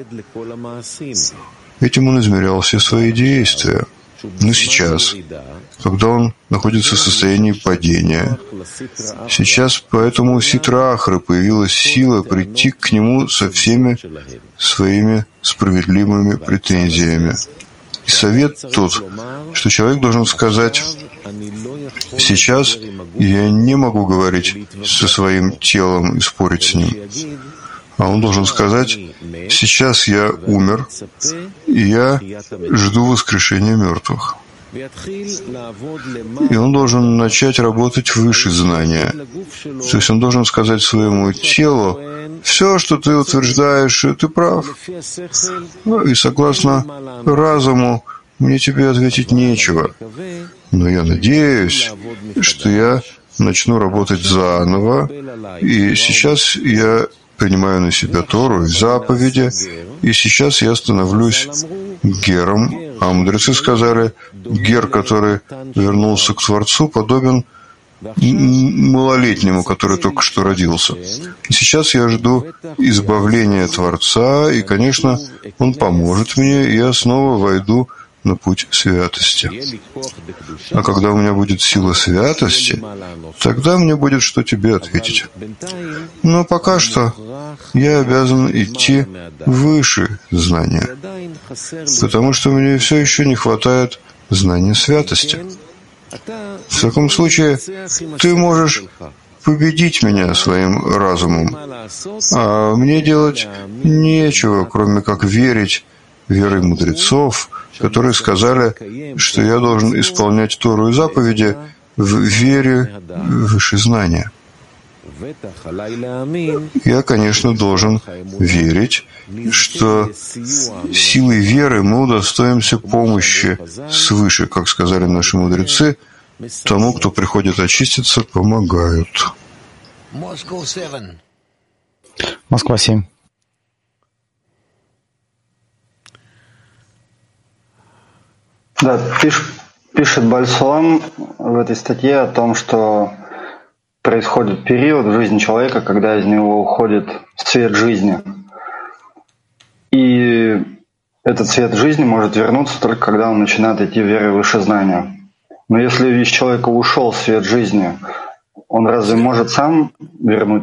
этим он измерял все свои действия. Но сейчас, когда он находится в состоянии падения, сейчас поэтому у Ситра Ахры появилась сила прийти к нему со всеми своими справедливыми претензиями. И совет тот, что человек должен сказать: сейчас я не могу говорить со своим телом и спорить с ним. А он должен сказать: сейчас я умер, и я жду воскрешения мертвых. И он должен начать работать выше знания. То есть он должен сказать своему телу: все, что ты утверждаешь, ты прав. Ну, и согласно разуму, мне тебе ответить нечего. Но я надеюсь, что я начну работать заново, и сейчас я принимаю на себя Тору и заповеди, и сейчас я становлюсь гером. А мудрецы сказали, гер, который вернулся к Творцу, подобен малолетнему, который только что родился. И сейчас я жду избавления Творца, и, конечно, он поможет мне, и я снова войду на путь святости. А когда у меня будет сила святости, тогда мне будет что тебе ответить. Но пока что я обязан идти выше знания, потому что мне все еще не хватает знания святости. В таком случае ты можешь победить меня своим разумом, а мне делать нечего, кроме как верить верой мудрецов, которые сказали, что я должен исполнять Тору и заповеди в вере выше знания. Я, конечно, должен верить, что силой веры мы удостоимся помощи свыше, как сказали наши мудрецы, тому, кто приходит очиститься, помогают. Москва семь. Да, пиш, пишет Бальсулам в этой статье о том, что происходит период в жизни человека, когда из него уходит свет жизни. И этот свет жизни может вернуться только когда он начинает идти верой выше знания. Но если из человека ушел свет жизни, он разве может сам вернуть?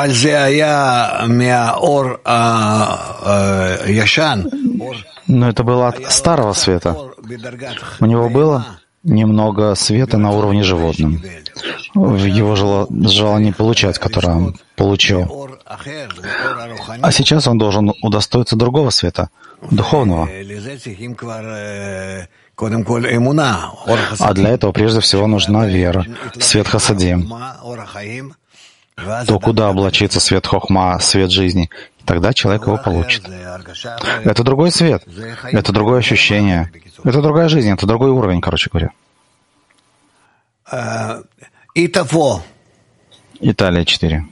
Но это было от старого света. У него было немного света на уровне животного, в его желании получать, которое он получил. А сейчас он должен удостоиться другого света, духовного. А для этого прежде всего нужна вера, свет хасадим. То, куда облачится свет хохма, свет жизни, тогда человек его получит. Это другой свет, это другое ощущение, это другая жизнь, это другой уровень, короче говоря. Италия четыре.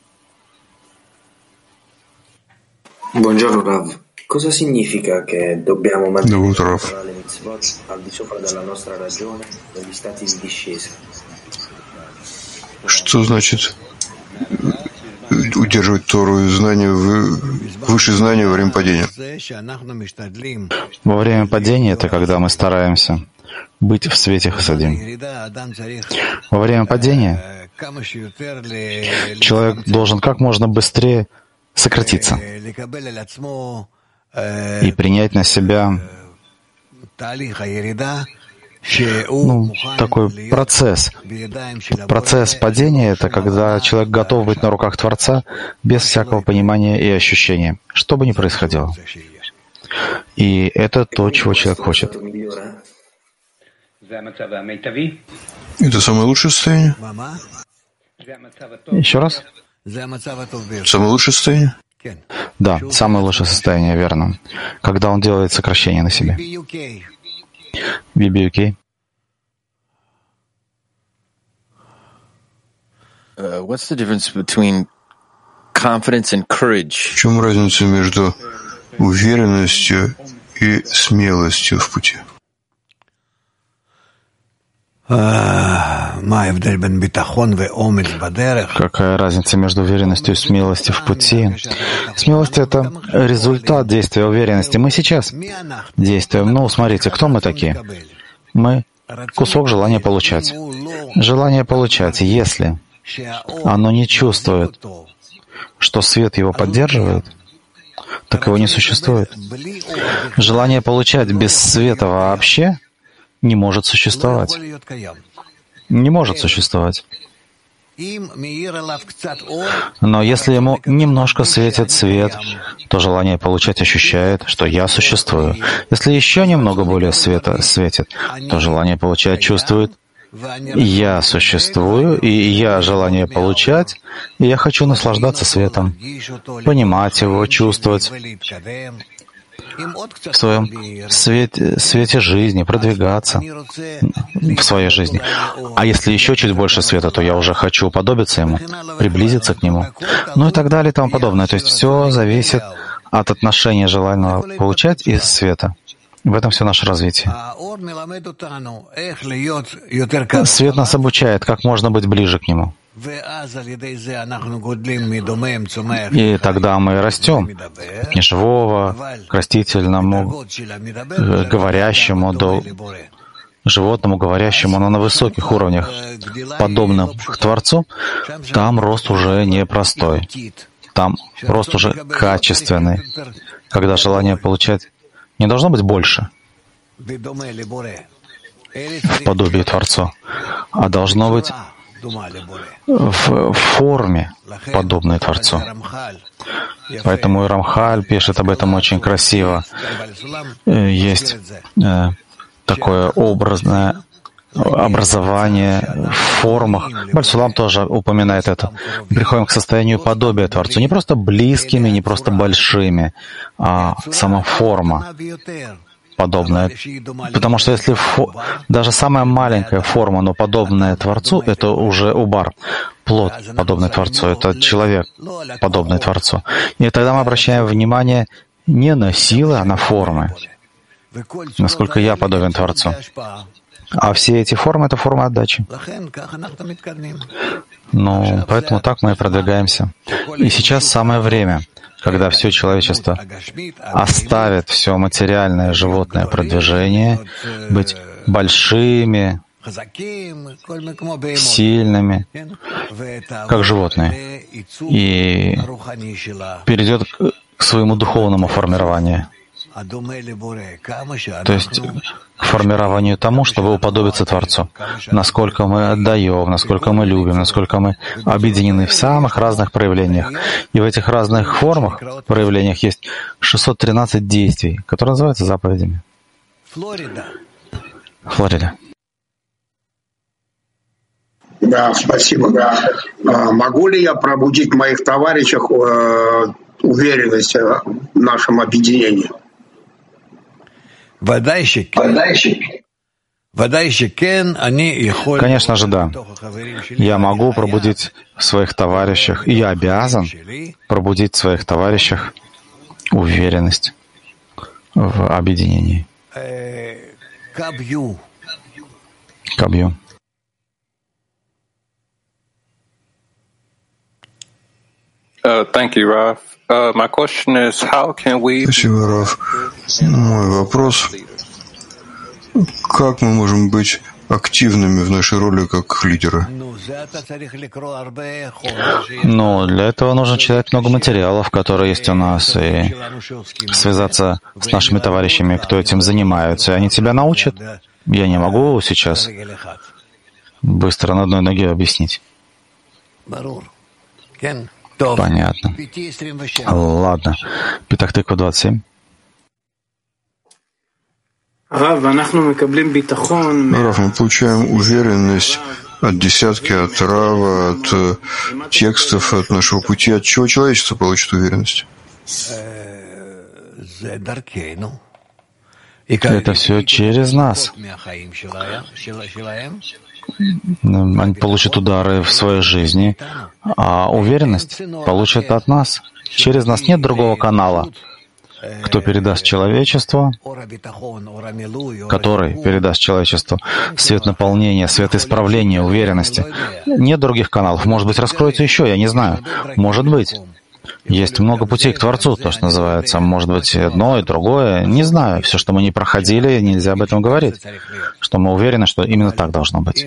Buongiorno Rav. Cosa significa che dobbiamo mantenere le mitzvot al di sopra della nostra ragione negli stati di discesa? Что значит удерживать Тору и знания выше знания во время падения? Во время падения это когда мы стараемся быть в свете хасадим. Во время падения человек должен как можно быстрее сократиться и принять на себя ну, такой процесс. Процесс падения — это когда человек готов быть на руках Творца без всякого понимания и ощущения, что бы ни происходило. И это то, чего человек хочет. Это самое лучшее состояние? Еще раз? Самое лучшее состояние? Да, самое лучшее состояние, верно. Когда он делает сокращение на себе. би би ю кей. What's the difference between confidence and courage? В чем разница между уверенностью и смелостью в пути? Какая разница между уверенностью и смелостью в пути? Смелость — это результат действия уверенности. Мы сейчас действуем. Ну, смотрите, кто мы такие? Мы — кусок желания получать. Желание получать, если оно не чувствует, что свет его поддерживает, так его не существует. Желание получать без света вообще не может существовать. Не может существовать. Но если ему немножко светит свет, то желание получать ощущает, что я существую. Если еще немного более света светит, то желание получать чувствует, я существую, и я желание получать, и я хочу наслаждаться светом, понимать его, чувствовать в своем свете, свете жизни, продвигаться в своей жизни. А если еще чуть больше света, то я уже хочу уподобиться ему, приблизиться к нему, ну и так далее и тому подобное. То есть все зависит от отношения желаемого получать и света. В этом все наше развитие. Свет нас обучает, как можно быть ближе к нему. И тогда мы растем от неживого к растительному, к говорящему, до животному, говорящему, но на высоких уровнях, подобным к Творцу, там рост уже непростой. Там рост уже качественный, когда желание получать не должно быть больше в подобии Творцу, а должно быть в форме, подобной Творцу. Поэтому и Рамхаль пишет об этом очень красиво. Есть такое образное образование в формах. Баль-Сулам тоже упоминает это. Мы приходим к состоянию подобия Творцу. Не просто близкими, не просто большими, а сама форма подобная. Потому что если фо... даже самая маленькая форма, но подобная Творцу, это уже убар, плод, подобный Творцу, это человек, подобный Творцу. И тогда мы обращаем внимание не на силы, а на формы. Насколько я подобен Творцу. А все эти формы — это форма отдачи. Ну, поэтому так мы и продвигаемся. И сейчас самое время, когда все человечество оставит все материальное животное продвижение, быть большими, сильными, как животные, и перейдет к своему духовному формированию. То есть к формированию тому, чтобы уподобиться Творцу. Насколько мы отдаем, насколько мы любим, насколько мы объединены в самых разных проявлениях. И в этих разных формах, проявлениях есть шестьсот тринадцать действий, которые называются заповедями. Флорида. Да, спасибо. Да. А, могу ли я пробудить в моих товарищах э, уверенность в нашем объединении? Конечно же, да. Я могу пробудить в своих товарищах, и я обязан пробудить в своих товарищах уверенность в объединении. Кабью. Uh, thank you, Rav. Uh, my question is, how can we... Спасибо, Раф. Мой вопрос: как мы можем быть активными в нашей роли как лидеры? Ну, для этого нужно читать много материалов, которые есть у нас, и связаться с нашими товарищами, кто этим занимается, и они тебя научат. Я не могу сейчас быстро на одной ноге объяснить. Понятно. Ладно. Петах-Тиква двадцать семь. Раф, мы получаем уверенность от десятки, от Рава, от текстов, от нашего пути. От чего человечество получит уверенность? Это все через нас. Они получат удары в своей жизни, а уверенность получат от нас. Через нас нет другого канала, кто передаст человечеству, который передаст человечеству свет наполнения, свет исправления, уверенности. Нет других каналов. Может быть, раскроется еще, я не знаю. Может быть. Есть много путей к Творцу, то, что называется. Может быть, одно и другое. Не знаю. Все, что мы не проходили, нельзя об этом говорить. Что мы уверены, что именно так должно быть.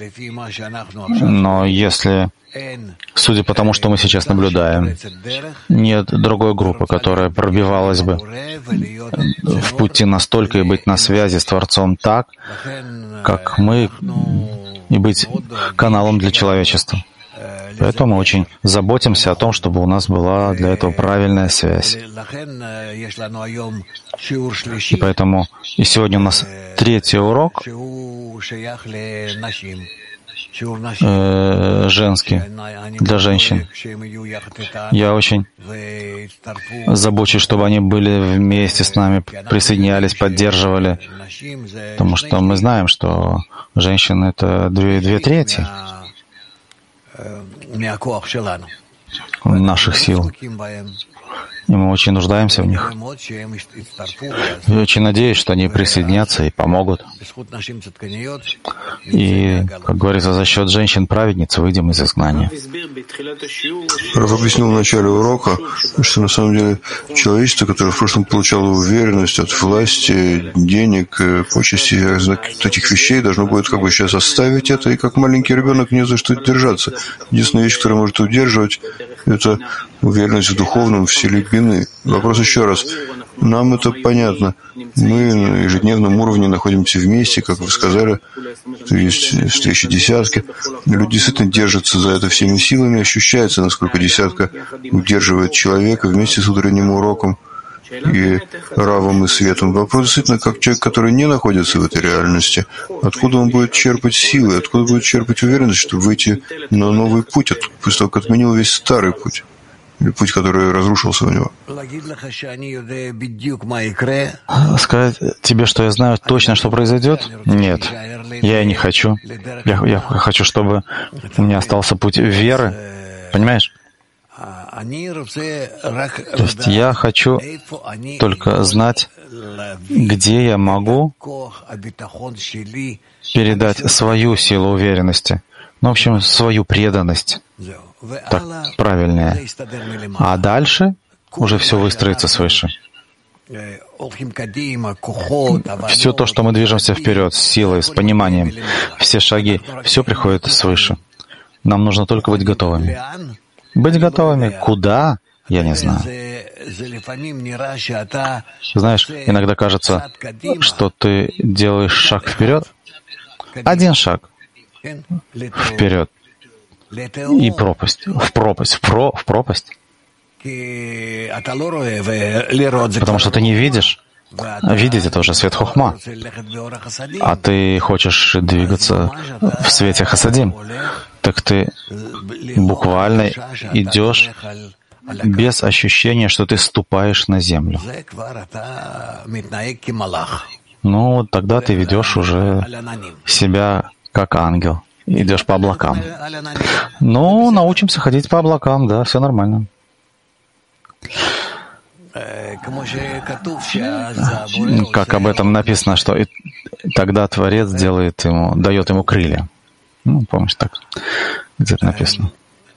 Но если, судя по тому, что мы сейчас наблюдаем, нет другой группы, которая пробивалась бы в пути настолько и быть на связи с Творцом так, как мы, и быть каналом для человечества. Поэтому мы очень заботимся о том, чтобы у нас была для этого правильная связь. И поэтому и сегодня у нас третий урок, э, женский, для женщин. Я очень забочусь, чтобы они были вместе с нами, присоединялись, поддерживали, потому что мы знаем, что женщины — это две, две трети наших сил. И мы очень нуждаемся в них. Я очень надеюсь, что они присоединятся и помогут. И, как говорится, за счет женщин-праведниц выйдем из изгнания. Раф объяснил в начале урока, что на самом деле человечество, которое в прошлом получало уверенность от власти, денег, почести, таких вещей, должно будет как бы сейчас оставить это, и как маленький ребенок не за что держаться. Единственная вещь, которая может удерживать, это уверенность в духовном, в силе бины. Вопрос еще раз. Нам это понятно. Мы на ежедневном уровне находимся вместе, как вы сказали, есть встречи десятки. Люди действительно держатся за это всеми силами, ощущается, насколько десятка удерживает человека вместе с утренним уроком и Равом и Светом. Вопрос действительно, как человек, который не находится в этой реальности, откуда он будет черпать силы, откуда будет черпать уверенность, чтобы выйти на новый путь, после того, как отменил весь старый путь, или путь, который разрушился у него. Сказать тебе, что я знаю точно, что произойдет? Нет, я и не хочу. Я, я хочу, чтобы у меня остался путь веры. Понимаешь? То есть я хочу только знать, где я могу передать свою силу уверенности, ну, в общем, свою преданность, так правильнее. А дальше уже все выстроится свыше. Все то, что мы движемся вперед, с силой, с пониманием, все шаги, все приходит свыше. Нам нужно только быть готовыми. Быть готовыми куда? Я не знаю. Знаешь, иногда кажется, что ты делаешь шаг вперед, один шаг вперед, и пропасть, в пропасть, в, про, в пропасть. Потому что ты не видишь. А видеть — это уже свет хохма. А ты хочешь двигаться в свете хасадим. Так ты буквально идешь без ощущения, что ты ступаешь на землю. Ну, тогда ты ведешь уже себя как ангел. Идешь по облакам. Ну, научимся ходить по облакам, да, все нормально. Как об этом написано, что и тогда Творец делает ему, дает ему крылья. Ну, помнишь, так где-то написано.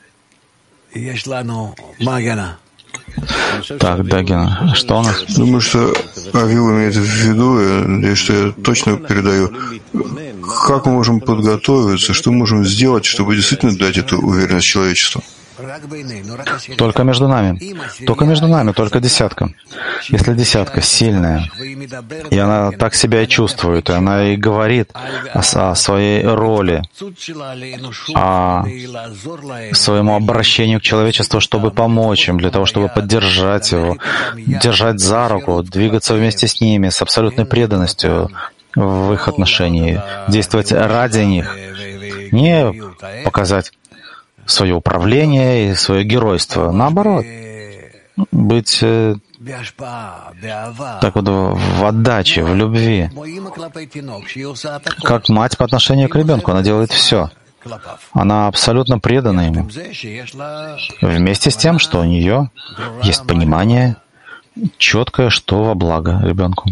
Так, Дагина, что у нас? Думаю, что Авил имеет в виду, и что я точно передаю, как мы можем подготовиться, что мы можем сделать, чтобы действительно дать эту уверенность человечеству. Только между нами. Только между нами, только десятка. Если десятка сильная, и она так себя и чувствует, и она и говорит о, о своей роли, о своему обращению к человечеству, чтобы помочь им, для того, чтобы поддержать его, держать за руку, двигаться вместе с ними, с абсолютной преданностью в их отношении, действовать ради них, не показать свое управление и свое геройство. Наоборот, быть э, так вот в отдаче, в любви. Как мать по отношению к ребенку, она делает все. Она абсолютно предана ему. Вместе с тем, что у нее есть понимание четкое, что во благо ребенку.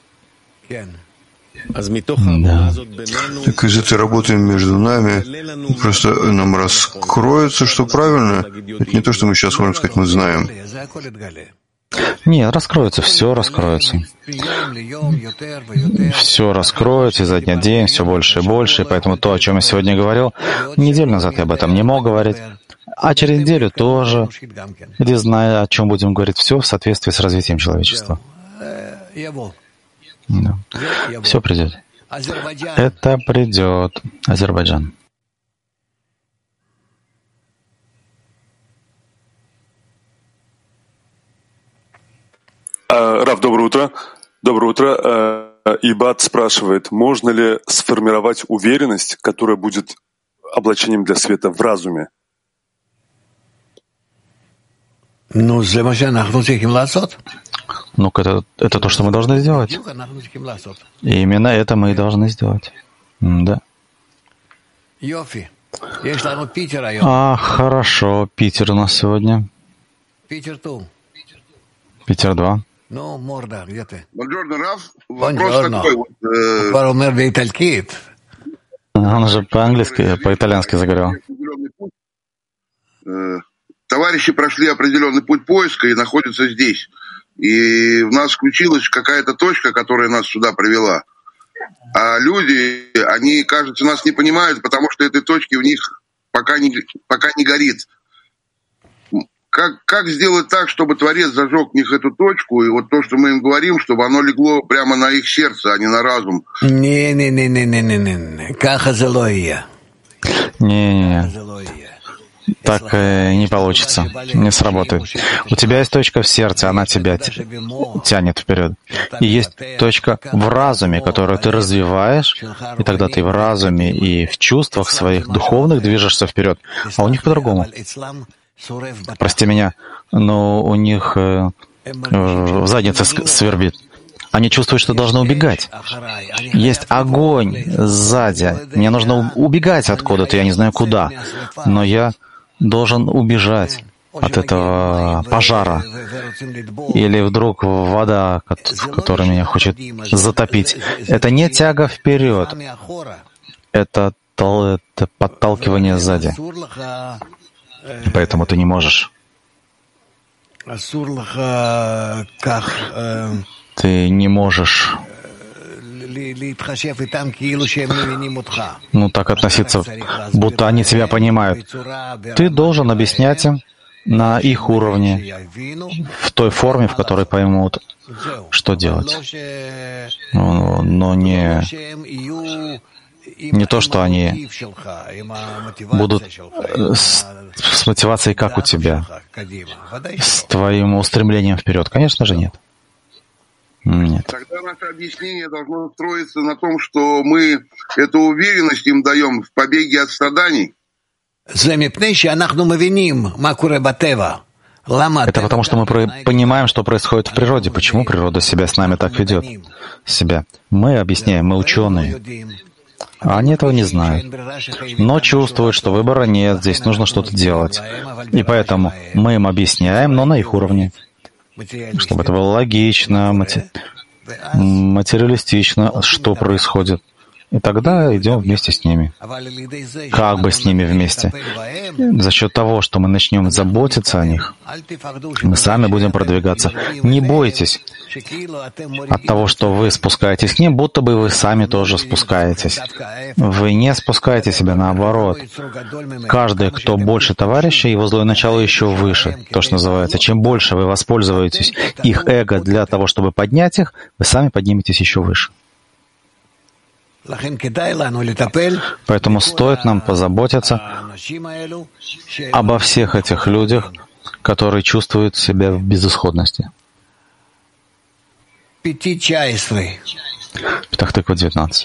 Да. Так из этой работы между нами просто нам раскроется, что правильно. Это не то, что мы сейчас можем сказать, мы знаем. Нет, раскроется, все раскроется. Все раскроется изо дня в день, все больше и больше. И поэтому то, о чем я сегодня говорил, неделю назад я об этом не мог говорить. А через неделю тоже, где, зная, о чем будем говорить, все в соответствии с развитием человечества. Да. Все придет. Это придет. Азербайджан. Рав, доброе утро. Доброе утро. Ибат спрашивает, можно ли сформировать уверенность, которая будет облачением для света в разуме? Ну, это, это то, что мы должны сделать. И именно это мы и должны сделать. Да. А, хорошо. Питер у нас сегодня. Питер два. Ну, Морда, где ты? Бонжорно, Рав. Вопрос такой. Вот, э... Он же по-английски, по-итальянски заговорил. Товарищи прошли определенный путь поиска и находятся здесь. И в нас включилась какая-то точка, которая нас сюда привела. А люди, они, кажется, нас не понимают, потому что этой точки в них пока не, пока не горит. Как, как сделать так, чтобы Творец зажег в них эту точку, и вот то, что мы им говорим, чтобы оно легло прямо на их сердце, а не на разум? Не-не-не-не-не-не-не. Не-не-не. Так э, не получится, не сработает. У тебя есть точка в сердце, она тебя тянет вперед. И есть точка в разуме, которую ты развиваешь, и тогда ты в разуме и в чувствах своих духовных движешься вперед. А у них по-другому. Прости меня, но у них э, в заднице свербит. Они чувствуют, что должны убегать. Есть огонь сзади. Мне нужно убегать откуда-то, я не знаю куда. Но я должен убежать от этого пожара. Или вдруг вода, которая меня хочет затопить. Это не тяга вперед. Это, это подталкивание сзади. Поэтому ты не можешь. Ты не можешь ну так относиться, будто они тебя понимают. Ты должен объяснять им на их уровне, в той форме, в которой поймут, что делать. Но, но не, не то, что они будут с, с мотивацией, как у тебя, с твоим устремлением вперед. Конечно же, нет. Нет. Тогда наше объяснение должно строиться на том, что мы эту уверенность им даем в побеге от страданий. Это потому, что мы понимаем, что происходит в природе, почему природа себя с нами так ведет. Себя. Мы объясняем, мы ученые. А они этого не знают. Но чувствуют, что выбора нет, здесь нужно что-то делать. И поэтому мы им объясняем, но на их уровне. Чтобы это было логично, мати... материалистично, что происходит. И тогда идем вместе с ними. Как бы с ними вместе. За счет того, что мы начнем заботиться о них, мы сами будем продвигаться. Не бойтесь от того, что вы спускаетесь к ним, будто бы вы сами тоже спускаетесь. Вы не спускаете себя, наоборот. Каждый, кто больше товарища, его злое начало еще выше, то, что называется. Чем больше вы воспользуетесь их эго для того, чтобы поднять их, вы сами подниметесь еще выше. Поэтому стоит нам позаботиться обо всех этих людях, которые чувствуют себя в безысходности. Петах Тыква девятнадцать.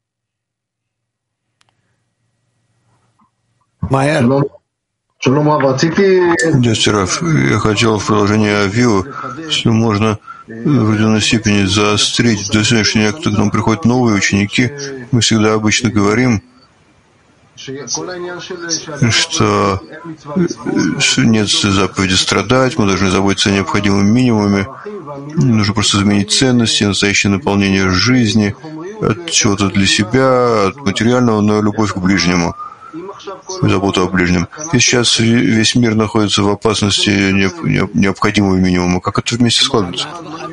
Дядя Раф, я хотел в приложении Авио, если можно, в определенной степени заострить. До сегодняшнего дня, когда к нам приходят новые ученики, мы всегда обычно говорим, что нет заповеди страдать, мы должны заботиться о необходимом минимуме, нужно просто изменить ценности, настоящее наполнение жизни, от чего-то для себя, от материального, но любовь к ближнему, заботу о ближнем. И сейчас весь мир находится в опасности необходимого минимума. Как это вместе складывается?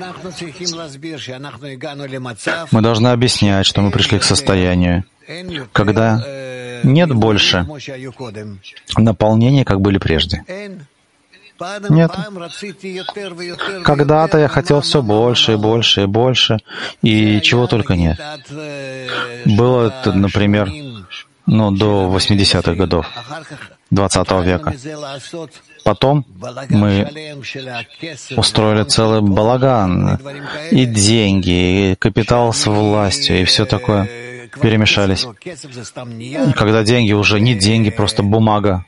Мы должны объяснять, что мы пришли к состоянию, когда нет больше наполнения, как были прежде. Нет. Когда-то я хотел все больше и больше и больше, и чего только нет. Было это, например, ну, до восьмидесятых годов. двадцатого века. Потом мы устроили целый балаган, и деньги, и капитал с властью, и все такое перемешались. И когда деньги уже не деньги, просто бумага,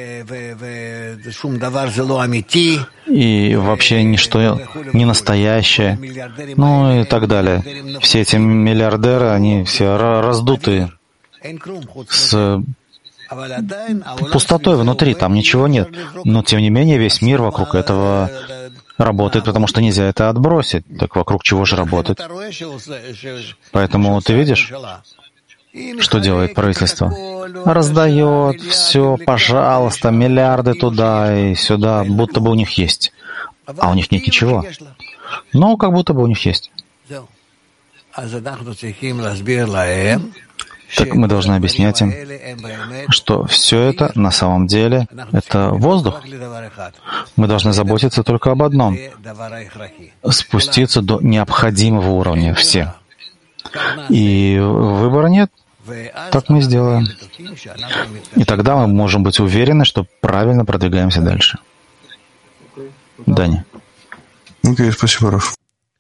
и вообще ничто не настоящее, ну и так далее. Все эти миллиардеры, они все раздутые, с пустотой внутри, там ничего нет. Но, тем не менее, весь мир вокруг этого работает, потому что нельзя это отбросить. Так вокруг чего же работает? Поэтому ты видишь, что делает правительство? Раздает все, пожалуйста, миллиарды туда и сюда, будто бы у них есть. А у них нет ничего. Но как будто бы у них есть. Так мы должны объяснять им, что все это на самом деле — это воздух. Мы должны заботиться только об одном — спуститься до необходимого уровня все. И выбора нет. Так мы сделаем. И тогда мы можем быть уверены, что правильно продвигаемся дальше. Даня. Окей, okay, спасибо, Раф.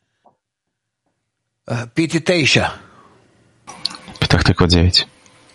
Петах Тыква девять.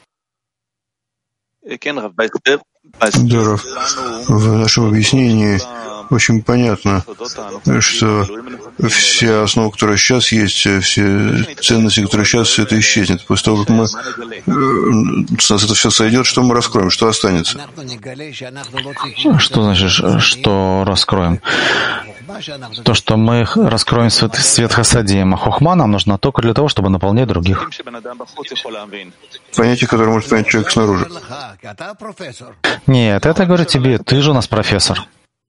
Да, Раф. В нашем объяснении очень понятно, что все основы, которые сейчас есть, все ценности, которые сейчас, все это исчезнет. После того, как мы, с нас это все сойдет, что мы раскроем, что останется? Что значит, что раскроем? То, что мы раскроем свет, свет Хасадием, а хохма нам нужна только для того, чтобы наполнять других. Понятие, которое может понять человек снаружи. Нет, это говорю тебе, ты же у нас профессор.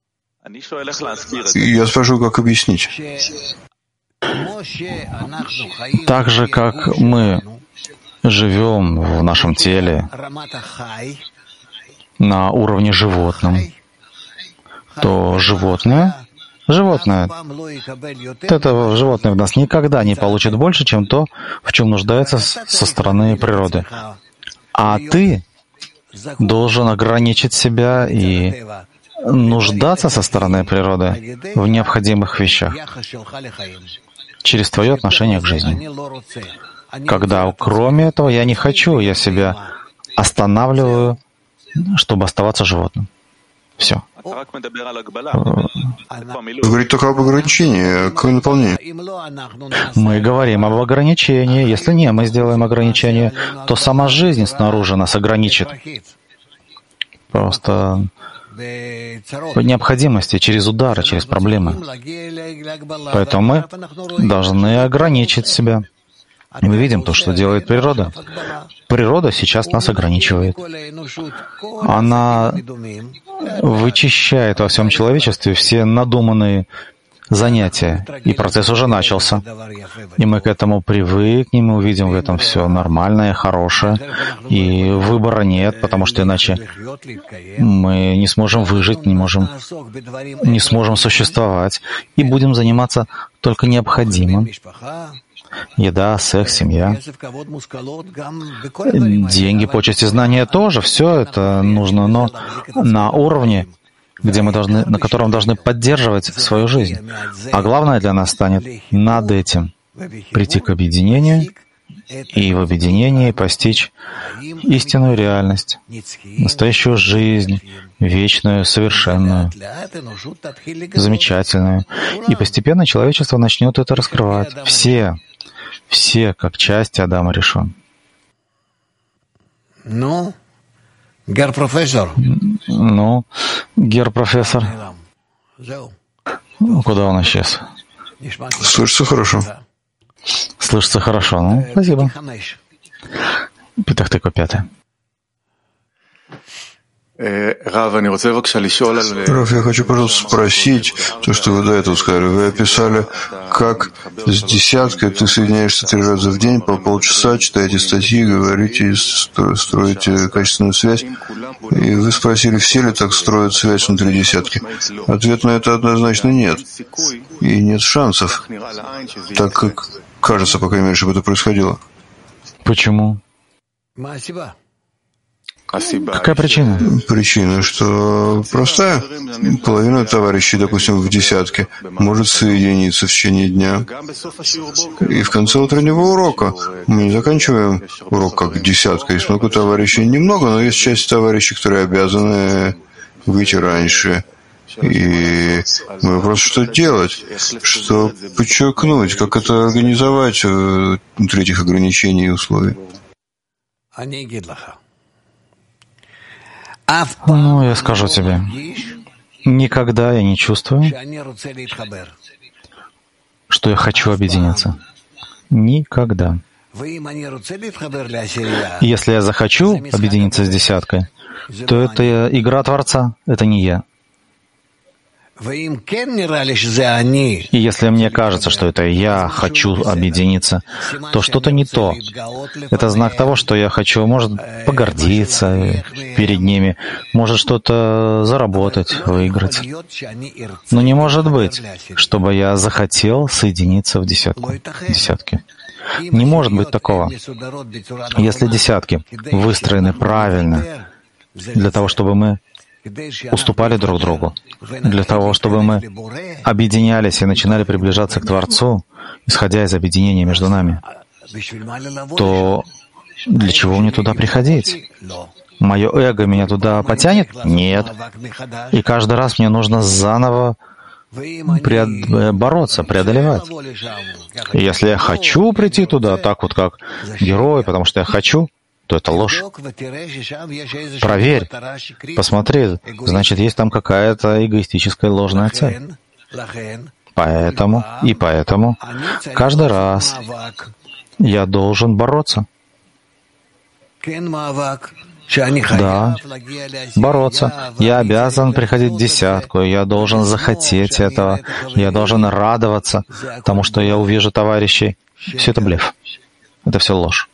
Я спрашиваю, как объяснить. Так же, как мы живем в нашем теле на уровне животном, то животное, животное, это животное в нас никогда не получит больше, чем то, в чем нуждается со стороны природы. А ты должен ограничить себя и нуждаться со стороны природы в необходимых вещах через твое отношение к жизни. Когда, кроме этого, я не хочу, я себя останавливаю, чтобы оставаться животным. Все. Говорит только об ограничении, а какое наполнение? Мы говорим об ограничении. Если не, мы сделаем ограничение, то сама жизнь снаружи нас ограничит. Просто по необходимости, через удары, через проблемы. Поэтому мы должны ограничить себя. И мы видим то, что делает природа. Природа сейчас нас ограничивает. Она вычищает во всем человечестве все надуманные занятия. И процесс уже начался. И мы к этому привыкнем, мы увидим в этом все нормальное, хорошее. И выбора нет, потому что иначе мы не сможем выжить, не, можем, не сможем существовать. И будем заниматься только необходимым. Еда, секс, семья, деньги, почести, знания тоже. Все это нужно, но на уровне, где мы должны, на котором должны поддерживать свою жизнь. А главное для нас станет над этим прийти к объединению и в объединении постичь истинную реальность, настоящую жизнь, вечную, совершенную, замечательную. И постепенно человечество начнет это раскрывать. Все, все как части Адама Ришон. Ну, гер-профессор. Ну, гер-профессор. Куда он исчез? Слышится хорошо. Слышится хорошо. Ну, спасибо. Петах Тыква пятый. Рав, я хочу, пожалуйста, спросить то, что вы до этого сказали. Вы описали, как с десяткой ты соединяешься три раза в день по полчаса, читаете статьи, говорите, строите качественную связь. И вы спросили, все ли так строят связь внутри десятки. Ответ на это однозначно нет. И нет шансов, так как кажется, по крайней мере, чтобы это происходило. Почему? Какая причина? Причина, что простая. Половина товарищей, допустим, в десятке, может соединиться в течение дня. И в конце утреннего урока мы не заканчиваем урок как десятка. Есть много товарищей, немного, но есть часть товарищей, которые обязаны выйти раньше. И мы просто что делать? Что подчеркнуть? Как это организовать внутри этих ограничений и условий? Ну, я скажу тебе, никогда я не чувствую, что я хочу объединиться. Никогда. Если я захочу объединиться с десяткой, то это игра Творца, это не я. И если мне кажется, что это я хочу объединиться, то что-то не то. Это знак того, что я хочу, может, погордиться перед ними, может, что-то заработать, выиграть. Но не может быть, чтобы я захотел соединиться в десятку, десятке. Не может быть такого. Если десятки выстроены правильно для того, чтобы мы уступали друг другу, для того, чтобы мы объединялись и начинали приближаться к Творцу, исходя из объединения между нами, то для чего мне туда приходить? Мое эго меня туда потянет? Нет. И каждый раз мне нужно заново преод... бороться, преодолевать. И если я хочу прийти туда, так вот как герой, потому что я хочу, то это ложь. Проверь, посмотри, значит, есть там какая-то эгоистическая ложная цель. Поэтому и поэтому каждый раз я должен бороться. Да, бороться. Я обязан приходить в десятку, я должен захотеть этого, я должен радоваться тому, что я увижу товарищей. Все это блеф. Это все ложь.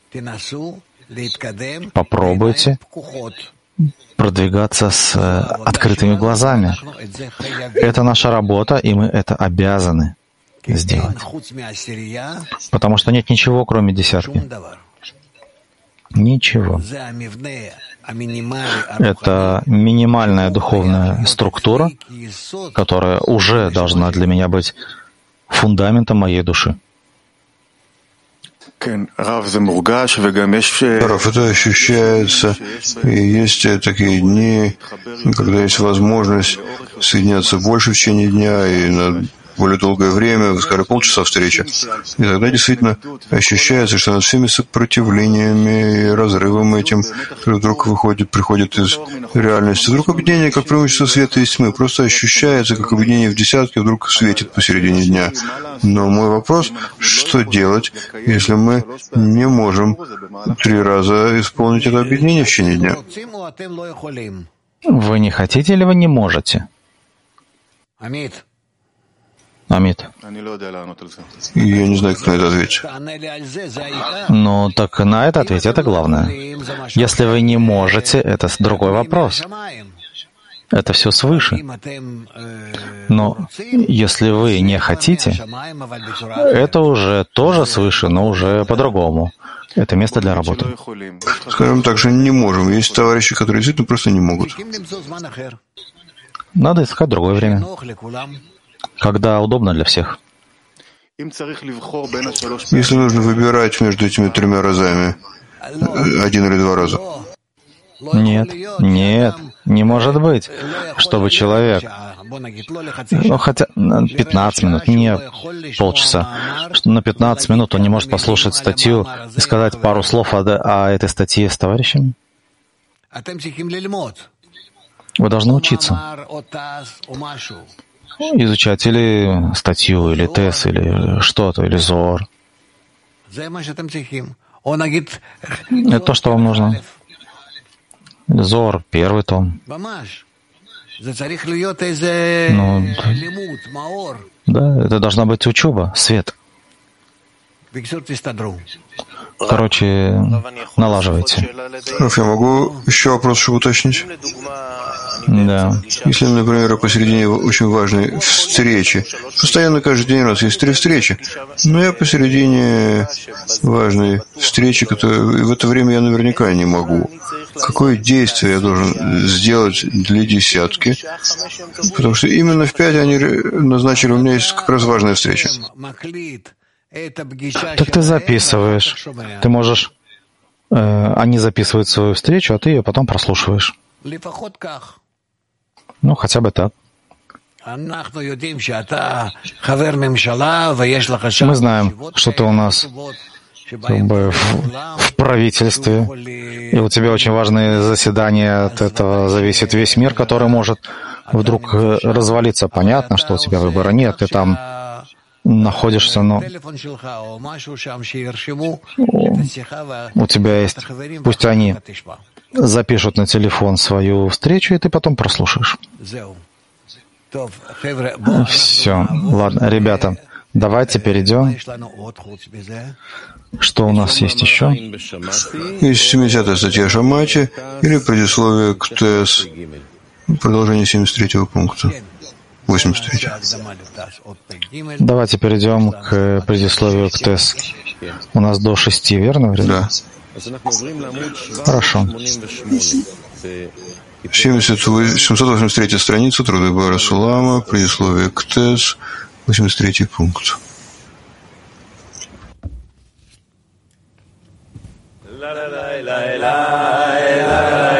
Попробуйте продвигаться с открытыми глазами. Это наша работа, и мы это обязаны сделать. Потому что нет ничего, кроме десятки. Ничего. Это минимальная духовная структура, которая уже должна для меня быть фундаментом моей души. Раф, это ощущается, и есть такие дни, когда есть возможность соединяться больше в течение дня и на более долгое время, вы сказали, полчаса встречи. И тогда действительно ощущается, что над всеми сопротивлениями и разрывом этим, который вдруг выходит, приходит из реальности, вдруг объединение как преимущество света и тьмы, просто ощущается, как объединение в десятке вдруг светит посередине дня. Но мой вопрос, что делать, если мы не можем три раза исполнить это объединение в течение дня? Вы не хотите или вы не можете? Амит. Я не знаю, как на это ответить. Ну, так на это ответить, это главное. Если вы не можете, это другой вопрос. Это все свыше. Но если вы не хотите, это уже тоже свыше, но уже по-другому. Это место для работы. Скажем так, что не можем. Есть товарищи, которые действительно просто не могут. Надо искать другое время, когда удобно для всех. Если нужно выбирать между этими тремя разами, один или два раза. Нет, нет, не может быть, чтобы человек, ну, хотя пятнадцать минут, не полчаса, что на пятнадцать минут он не может послушать статью и сказать пару слов о, о этой статье с товарищами. Вы должны учиться. Изучать или статью, или тес, или что-то, или зор. Это то, что вам нужно. Зор, первый том. Ну, да, это должна быть учеба, свет. Короче, налаживайте. Я могу еще вопрос, чтобы уточнить? Да. Если, например, посередине очень важной встречи, постоянно каждый день раз есть три встречи, но я посередине важной встречи, которая, в это время я наверняка не могу. Какое действие я должен сделать для десятки? Потому что именно в пять они назначили, у меня есть как раз важная встреча. Так ты записываешь. Ты можешь... Э, они записывают свою встречу, а ты ее потом прослушиваешь. Ну, хотя бы так. Мы знаем, что ты у нас как бы в, в правительстве, и у тебя очень важные заседания, от этого зависит весь мир, который может вдруг развалиться. Понятно, что у тебя выбора нет, ты там находишься, но у тебя есть, пусть они запишут на телефон свою встречу, и ты потом прослушаешь. Все, ладно, ребята, давайте перейдем. Что у нас есть еще? Есть семидесятая статья Шамати или предисловие к ТЭС, продолжение семьдесят третьего пункта. восемьдесят третий. Давайте перейдем к предисловию к ТЭС. У нас до шести, верно? Да. Хорошо. семьсот восемьдесят третья страница Труды Бара Сулама, предисловие к ТЭС, восемьдесят третий пункт. La la la la la la